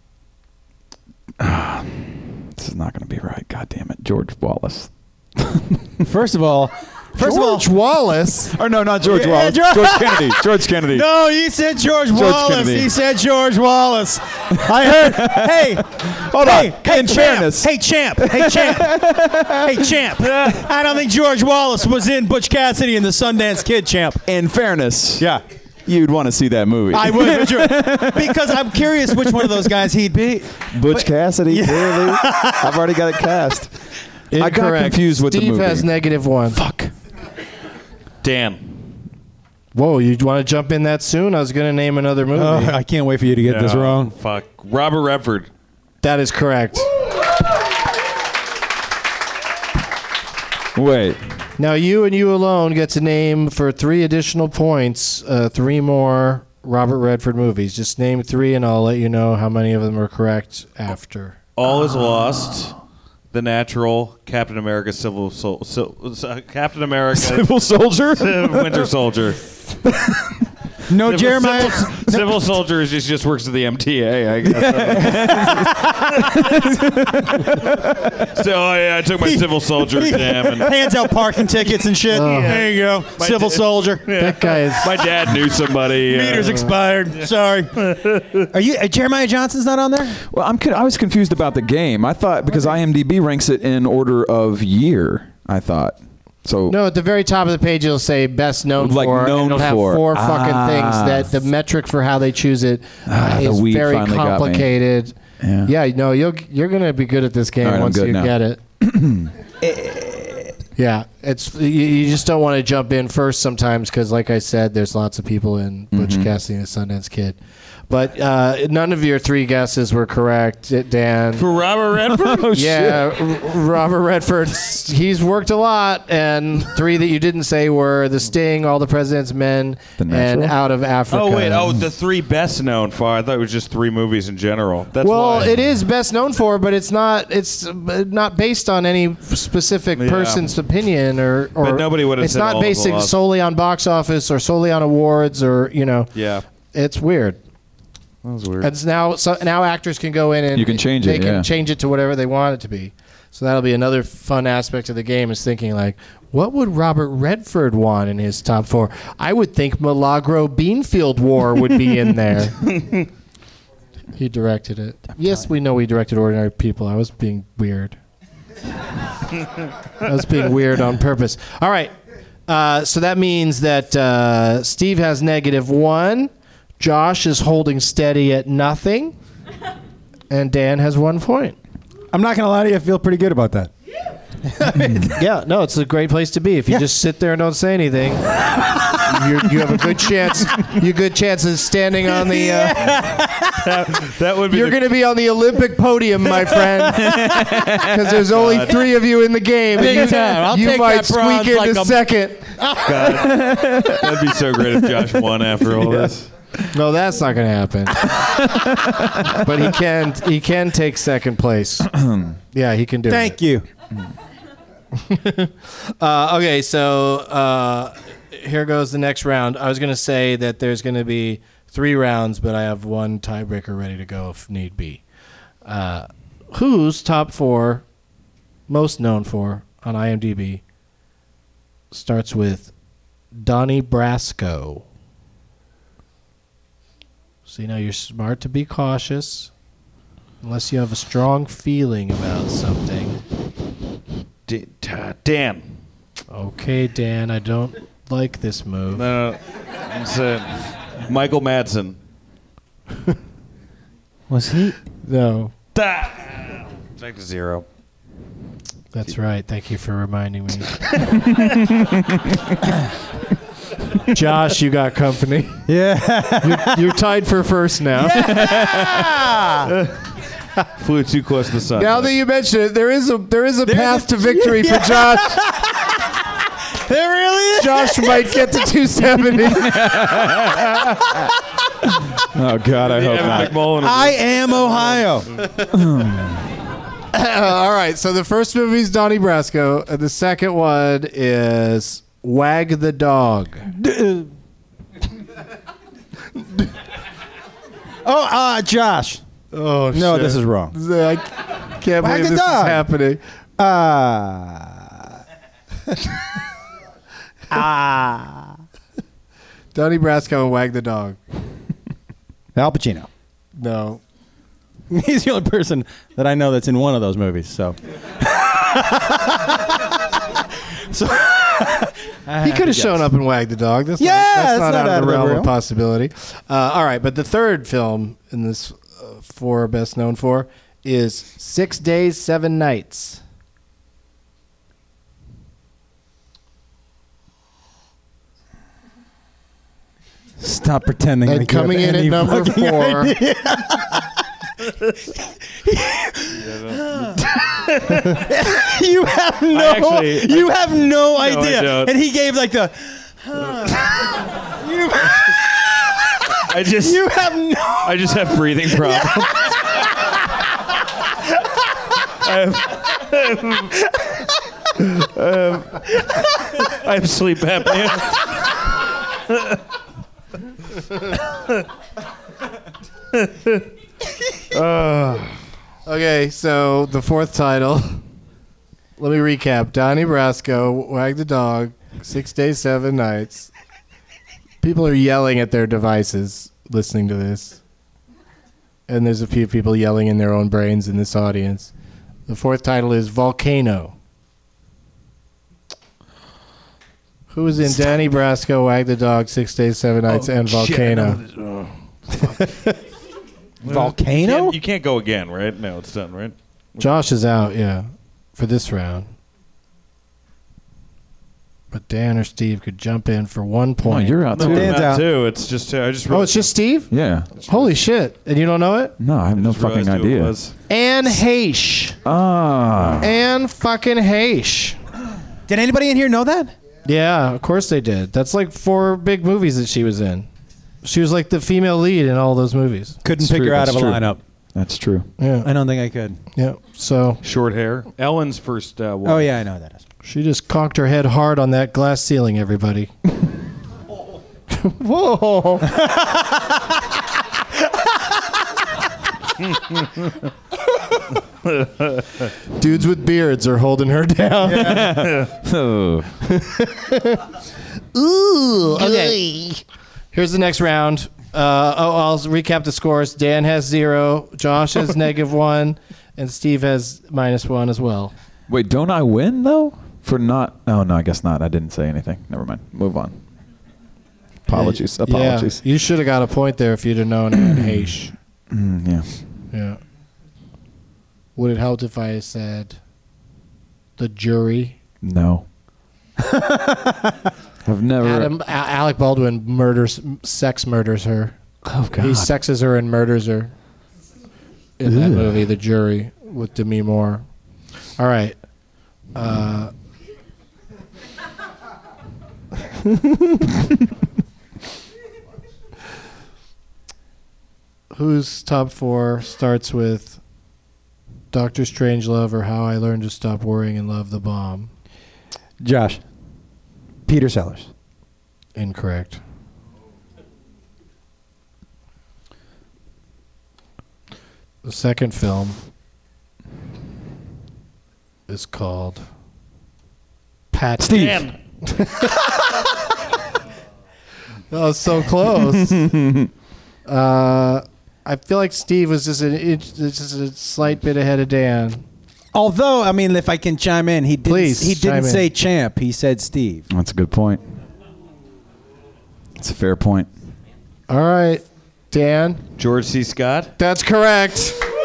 This is not going to be right. God damn it. George Wallace. First of all, first George of all, Wallace? Or no, not George Yeah, Wallace. George- George Kennedy. George Kennedy. no, you said George, George Wallace. Kennedy. He said George Wallace. I heard. Hey, Hold hey, on. hey, In champ. fairness. Hey, champ. Hey, champ. Hey, champ. I don't think George Wallace was in Butch Cassidy and the Sundance Kid, champ. In fairness, Yeah. you'd want to see that movie. I would, but you're- because I'm curious which one of those guys he'd be. Butch Cassidy, clearly. I've already got it cast. I got Incorrect. confused with Steve the movie. has negative one. Fuck. Dan. Whoa, you want to jump in that soon? I was going to name another movie. Oh, I can't wait for you to get this No, wrong. Fuck. Robert Redford. That is correct. Wait. Now you and you alone get to name for three additional points, uh, three more Robert Redford movies. Just name three, and I'll let you know how many of them are correct after. All is Lost. The Natural. Captain America. Civil Sol- Sil- uh, Captain America. Civil Soldier. Winter Soldier. No, Civil, Jeremiah. Civil, Civil Soldier is just, just works at the M T A, I guess. So yeah, I took my Civil Soldier exam. And Hands out parking tickets and shit. Oh. There you go. My Civil da- soldier. That guy is. my dad knew somebody. Meter's uh, expired. Sorry. Are you uh, Jeremiah Johnson's not on there? Well, I'm. con- I was confused about the game. I thought because IMDb ranks it in order of year. I thought so. No, at the very top of the page, it'll say best known Like for. known and it'll have for. four fucking Ah. things that the metric for how they choose it Ah, uh, the is weed very finally got me. complicated. Yeah. Yeah, no, you'll you're gonna be good at this game All right, I'm once good you now. get it. Yeah, it's you, you just don't want to jump in first sometimes because, like I said, there's lots of people in Butch Mm-hmm. Cassidy and the Sundance Kid. But uh, none of your three guesses were correct, Dan. For Robert Redford? Oh, Yeah, R- Robert Redford. He's worked a lot, and three that you didn't say were The Sting, All the President's Men, The and Natural? Out of Africa. Oh wait! Oh, the three best known for. I thought it was just three movies in general. That's well, why. it is best known for, but it's not. It's uh, not based on any specific Yeah. person's opinion, or, or But nobody would have It's said not All is based Lost. solely on box office or solely on awards, or you know. Yeah, It's weird. that was weird. And now, so now actors can go in and You can change they it, can yeah. change it to whatever they want it to be. So that'll be another fun aspect of the game is thinking like, what would Robert Redford want in his top four? I would think Milagro Beanfield War would be in there. He directed it. Yes, we know he directed Ordinary People. I was being weird. I was being weird on purpose. All right. Uh, so that means that uh, Steve has negative one. Josh is holding steady at nothing. And Dan has one point. I'm not going to lie to you. I feel pretty good about that. Yeah, no, it's a great place to be. If you Yeah. just sit there and don't say anything, you're, you have a good chance. You good chance of standing on the. Uh, that, that would be. you're the- going to be on the Olympic podium, my friend, because there's only three of you in the game. Big and you time. I'll you take might that bronze squeak like into a- second. God, that'd be so great if Josh won after all this. No, that's not going to happen. But he can. He can take second place. Yeah, he can do it. Thank you. Uh, okay, so uh, here goes the next round. I was going to say that there's going to be three rounds, but I have one tiebreaker ready to go if need be. Uh, who's top four, most known for on IMDb, starts with Donnie Brasco. So you know you're smart to be cautious, unless you have a strong feeling about something. D- t- Dan. Okay, Dan, I don't like this move. No, it's uh, Michael Madsen. Was he? No, Da- Back to zero. that's right. Thank you for reminding me. Josh, you got company. Yeah. You're, you're tied for first now. Flew too close to the sun. Now that you mention it, there is a there is a path to victory for Josh. There really is. Josh might get to two seventy. Oh God, I hope Evan not. McMullen is- I am Ohio. Uh, all right, so the first movie is Donnie Brasco. And the second one is Wag the Dog. Oh, uh, Josh. Oh, No, shit. this is wrong. I can't Wag believe the this dog. is happening. Uh, ah. Donnie Brasco and Wag the Dog. Al Pacino. No. He's the only person that I know that's in one of those movies. So, so He could have shown up and Wag the Dog. That's Yeah, not, that's that's not, not out out of of the the realm of realm. possibility. Uh, all right, but the third film in this uh, four best known for is Six Days, Seven Nights. Stop pretending. And like coming you have in any at number fucking four. idea. You have no. actually- you have no I idea. don't. And he gave like the. Huh. you, I just you have no. I just have breathing problems. I have, I have, I have sleep apnea. uh. Okay, so the fourth title. Let me recap. Donnie Brasco, Wag the Dog, Six Days, Seven Nights. People are yelling at their devices listening to this. And there's a few people yelling in their own brains in this audience. The fourth title is Volcano. Who was in Stop. Danny Brasco, Wag the Dog, Six Days, Seven Nights, Oh, and shit, Volcano? Volcano? You can't, you can't go again, right? No, it's done, right? Josh is out, yeah, for this round. But Dan or Steve could jump in for one point. Oh, you're out No, too. I'm Dan's out out. too. It's just uh, I just. Oh, it's just Steve? Yeah. Holy shit. And you don't know it? No, I have no just fucking realized who it idea. was. Anne Heche. Ah. Anne fucking Heche. Did anybody in here know that? Yeah, of course they did. That's like four big movies that she was in. She was like the female lead in all those movies. Couldn't It's pick true, her out that's of a true. lineup. That's true. Yeah. I don't think I could. Yeah. So Short hair. Ellen's first. Uh, one. Oh yeah, I know that is. she just cocked her head hard on that glass ceiling, everybody. Whoa. Dudes with beards are holding her down. Oh. Ooh. Okay. Here's the next round. Uh, oh, I'll recap the scores. Dan has zero. Josh has negative one. And Steve has minus one as well. Wait, don't I win though? For not? Oh no, I guess not. I didn't say anything. Never mind. Move on. Apologies. Yeah, Apologies. you should have got a point there if you'd have known Anne Heche. Mm, yeah. Yeah. Would it help if I said The Jury? No. I've never. Adam, A- Alec Baldwin murders, sex murders her. Oh God. He sexes her and murders her in that Ugh. movie, The Jury, with Demi Moore. All right. Uh, whose top four starts with Doctor Strangelove or How I Learned to Stop Worrying and Love the Bomb? Josh. Peter Sellers. Incorrect. The second film is called Pat. Steve. Dan. That was so close. uh, I feel like Steve was just an inch, just a slight bit ahead of Dan. Although, I mean, if I can chime in, he didn't. Please, he chime didn't in. say champ. He said Steve. That's a good point. It's a fair point. All right, Dan. George C. Scott. That's correct.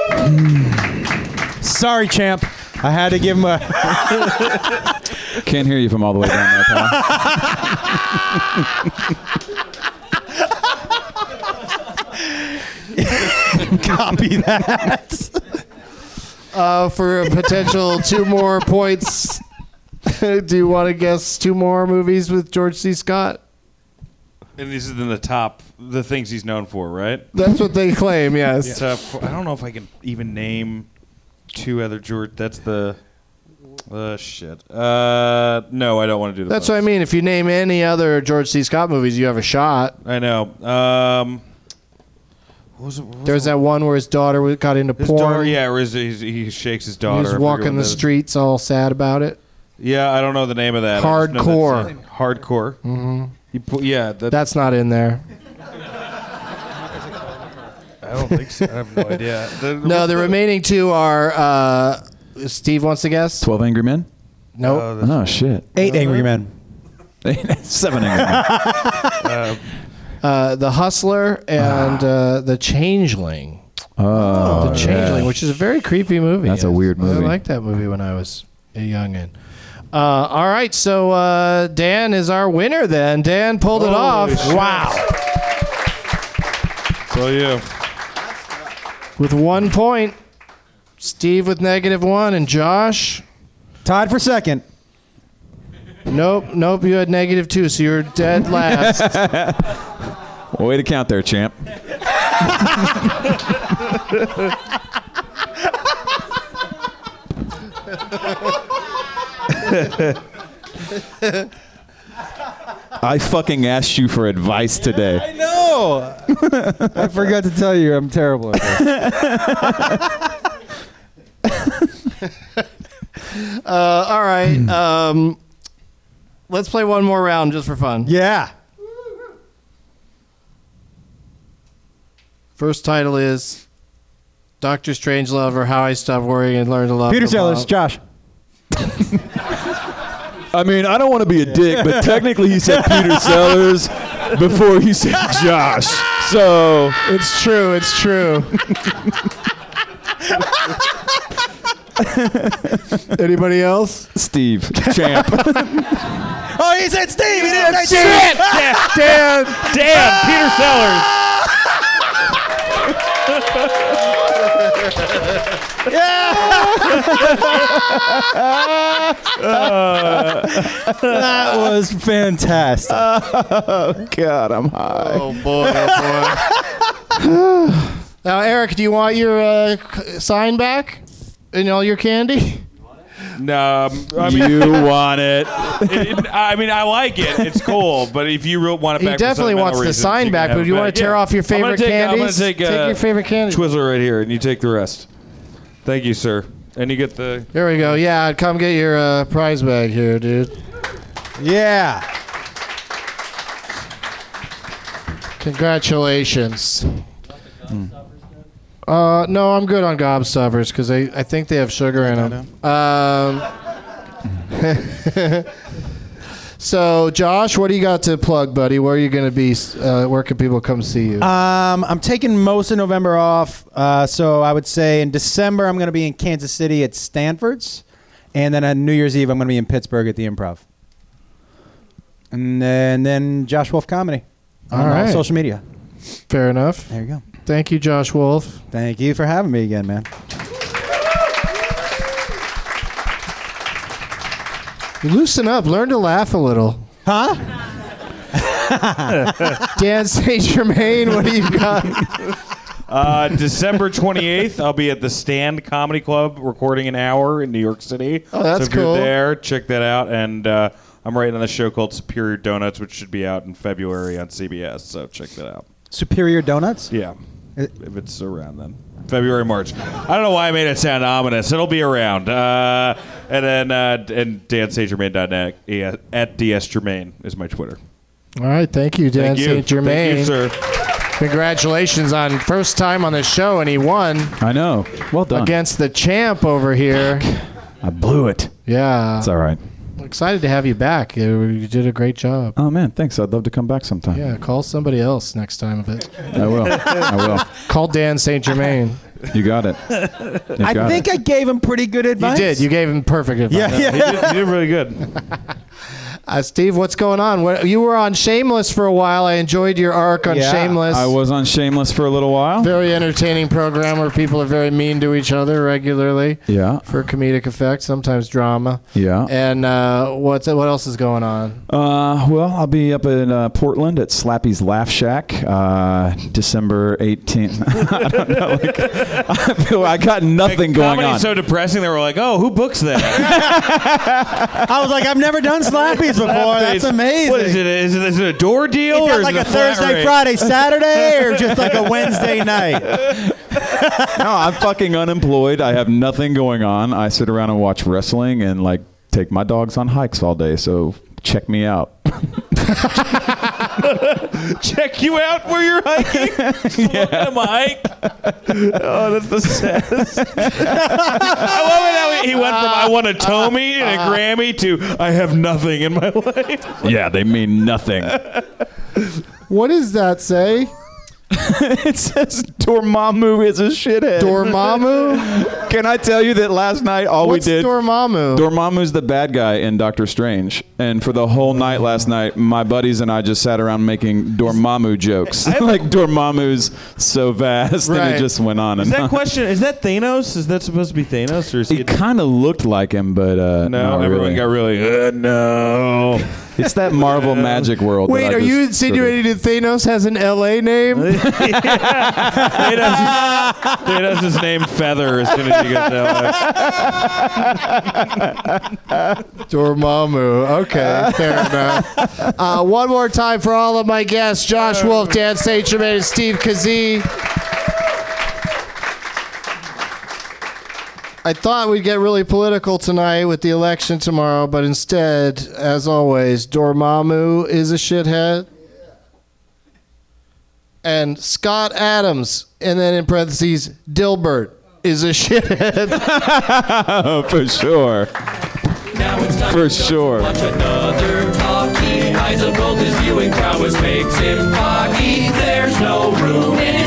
Sorry, champ. I had to give him a. Can't hear you from all the way down there, pal. Copy that. Uh, for a potential two more points, do you want to guess two more movies with George C. Scott? And this is in the top, the things he's known for, right? That's what they claim, yes. Top four- I don't know if I can even name two other George. That's the. Uh, shit. Uh, no, I don't want to do that. That's what I mean. If you name any other George C. Scott movies, you have a shot. I know. Um, what was it? What was There's it? that one where his daughter got into His porn. daughter, yeah, where his, he's, he shakes his daughter. I He's forget walking what the that is. streets all sad about it. Yeah, I don't know the name of that. I just know Hardcore. that's it. Hardcore. Mm-hmm. He pu- yeah, that, That's not in there. I don't think so. I have no idea. The, No, the remaining two are. Uh, Steve wants to guess. Twelve Angry Men. Nope. Oh, that's- Oh shit. Eight Angry Men. Seven Angry Men. uh, Uh, the Hustler and uh, the Changeling. Oh, the Changeling, which is a very creepy movie. That's a weird movie. I liked that movie when I was a youngin. Uh, all right, so uh, Dan is our winner. Then Dan pulled it Holy off. shit. Wow. So you. With one point, Steve with negative one, and Josh tied for second. Nope, nope. You had negative two, so you're dead last. Way to count there, champ. I fucking asked you for advice today. I know. I forgot to tell you I'm terrible at that. uh, all right. Um, let's play one more round just for fun. Yeah. First title is Doctor Strangelove or How I Stopped Worrying and Learned to Love. Peter the Sellers, Pop. Josh. I mean, I don't want to be a dick, but technically he said Peter Sellers before he said Josh. So it's true. It's true. Anybody else? Steve, champ. Oh, he said Steve. He didn't say Shit. Dan. Dan. Dan. Peter Sellers. That was fantastic. Oh, God, I'm high. Oh, boy. Oh, boy. Now, Eric, do you want your uh, sign back and all your candy? No, um, I mean, You want it. it, it- I mean, I like it. It's cool, but if you re- want it He back, definitely for wants the reasons, sign you can back, have but it do you back. want to tear Yeah. off your I'm gonna favorite take, I'm gonna candies? take, uh, your favorite candy. Twizzler right here, and you take the rest. Thank you, sir. And you get the. There we go. Yeah, come get your uh, prize bag here, dude. Yeah. Congratulations. Uh, no, I'm good on Gobstoppers because I, I think they have sugar in them. Um, so, Josh, what do you got to plug, buddy? Where are you going to be? Uh, where can people come see you? Um, I'm taking most of November off, uh, so I would say in December I'm going to be in Kansas City at Stanford's, and then on New Year's Eve I'm going to be in Pittsburgh at the Improv. And then, then Josh Wolf Comedy on All all right. social media. Fair enough. There you go. Thank you, Josh Wolf. Thank you for having me again, man. Loosen up. Learn to laugh a little. Huh? Dan Saint Germain, what do you got? Uh, December twenty-eighth, I'll be at the Stand Comedy Club recording an hour in New York City. Oh, that's so if cool. you're there, check that out. And uh, I'm writing on a show called Superior Donuts, which should be out in February on C B S. So check that out. Superior Donuts? Yeah, if it's around then. February, March. I don't know why I made it sound ominous. It'll be around. Uh, and then uh, and Dan Saint Germain dot net yeah, at D S Germain is my Twitter. All right. Thank you, Dan Thank you. Saint Germain. Thank you, sir. Congratulations on first time on the show, and he won I know. Well done. against the champ over here. I blew it. Yeah. It's all right. I'm excited to have you back. You you did a great job. Oh, man, thanks. I'd love to come back sometime. Yeah, call somebody else next time of it. I will. I will. Call Dan Saint Germain. You got it. You I got think it. I gave him pretty good You advice. did. You gave him perfect advice. Yeah, yeah. You did, you did really good. Uh, Steve, what's going on? What, you were on Shameless for a while. I enjoyed your arc on Yeah, Shameless. I was on Shameless for a little while. Very entertaining program where people are very mean to each other regularly Yeah. for comedic effect, sometimes drama. Yeah. And uh, what's what else is going on? Uh, well, I'll be up in uh, Portland at Slappy's Laugh Shack, uh, December eighteenth. I don't know. Like, I feel I got nothing going Comedy's on. so depressing. They were like, "Oh, who books that?" I was like, I've never done Slappies before. That's amazing. What is it? Is it, is it a door deal Is or that is like it a flat Thursday, rate? Friday, Saturday, or just like a Wednesday night? No, I'm fucking unemployed. I have nothing going on. I sit around and watch wrestling and like take my dogs on hikes all day. So check me out. Check you out where you're hiking. Just look at my hike. Oh, that's the saddest. I love it how he, he went from I won a Tommy and a Grammy to I have nothing in my life. Yeah, they mean nothing. What does that say? It says Dormammu is a shithead. Dormammu? Can I tell you that last night all What's we did... Dormammu? Dormammu's the bad guy in Doctor Strange. And for the whole night last night, my buddies and I just sat around making Dormammu jokes. Like, Dormammu's so vast, Right. and it just went on Is and that on. question? Is that Thanos? Is that supposed to be Thanos, or is he? It kind of looked like him, but uh, No, not everyone really. got really. Uh, no. It's that Marvel magic world. Wait, that I are just you sort of- insinuating that Thanos has an L A name? Thanos, Thanos' name Feather as soon as he gets out. Dormammu. Okay, fair enough. Uh, one more time for all of my guests: Josh Wolf, Dan Saint Germain, and Steve Kazee. I thought we'd get really political tonight with the election tomorrow, but instead, as always, Dormammu is a shithead. And Scott Adams, and then in parentheses, Dilbert is a shithead. Oh, for sure. Now it's time For to sure. watch another talkie. Eyes of gold, his viewing prowess makes him foggy. There's no room in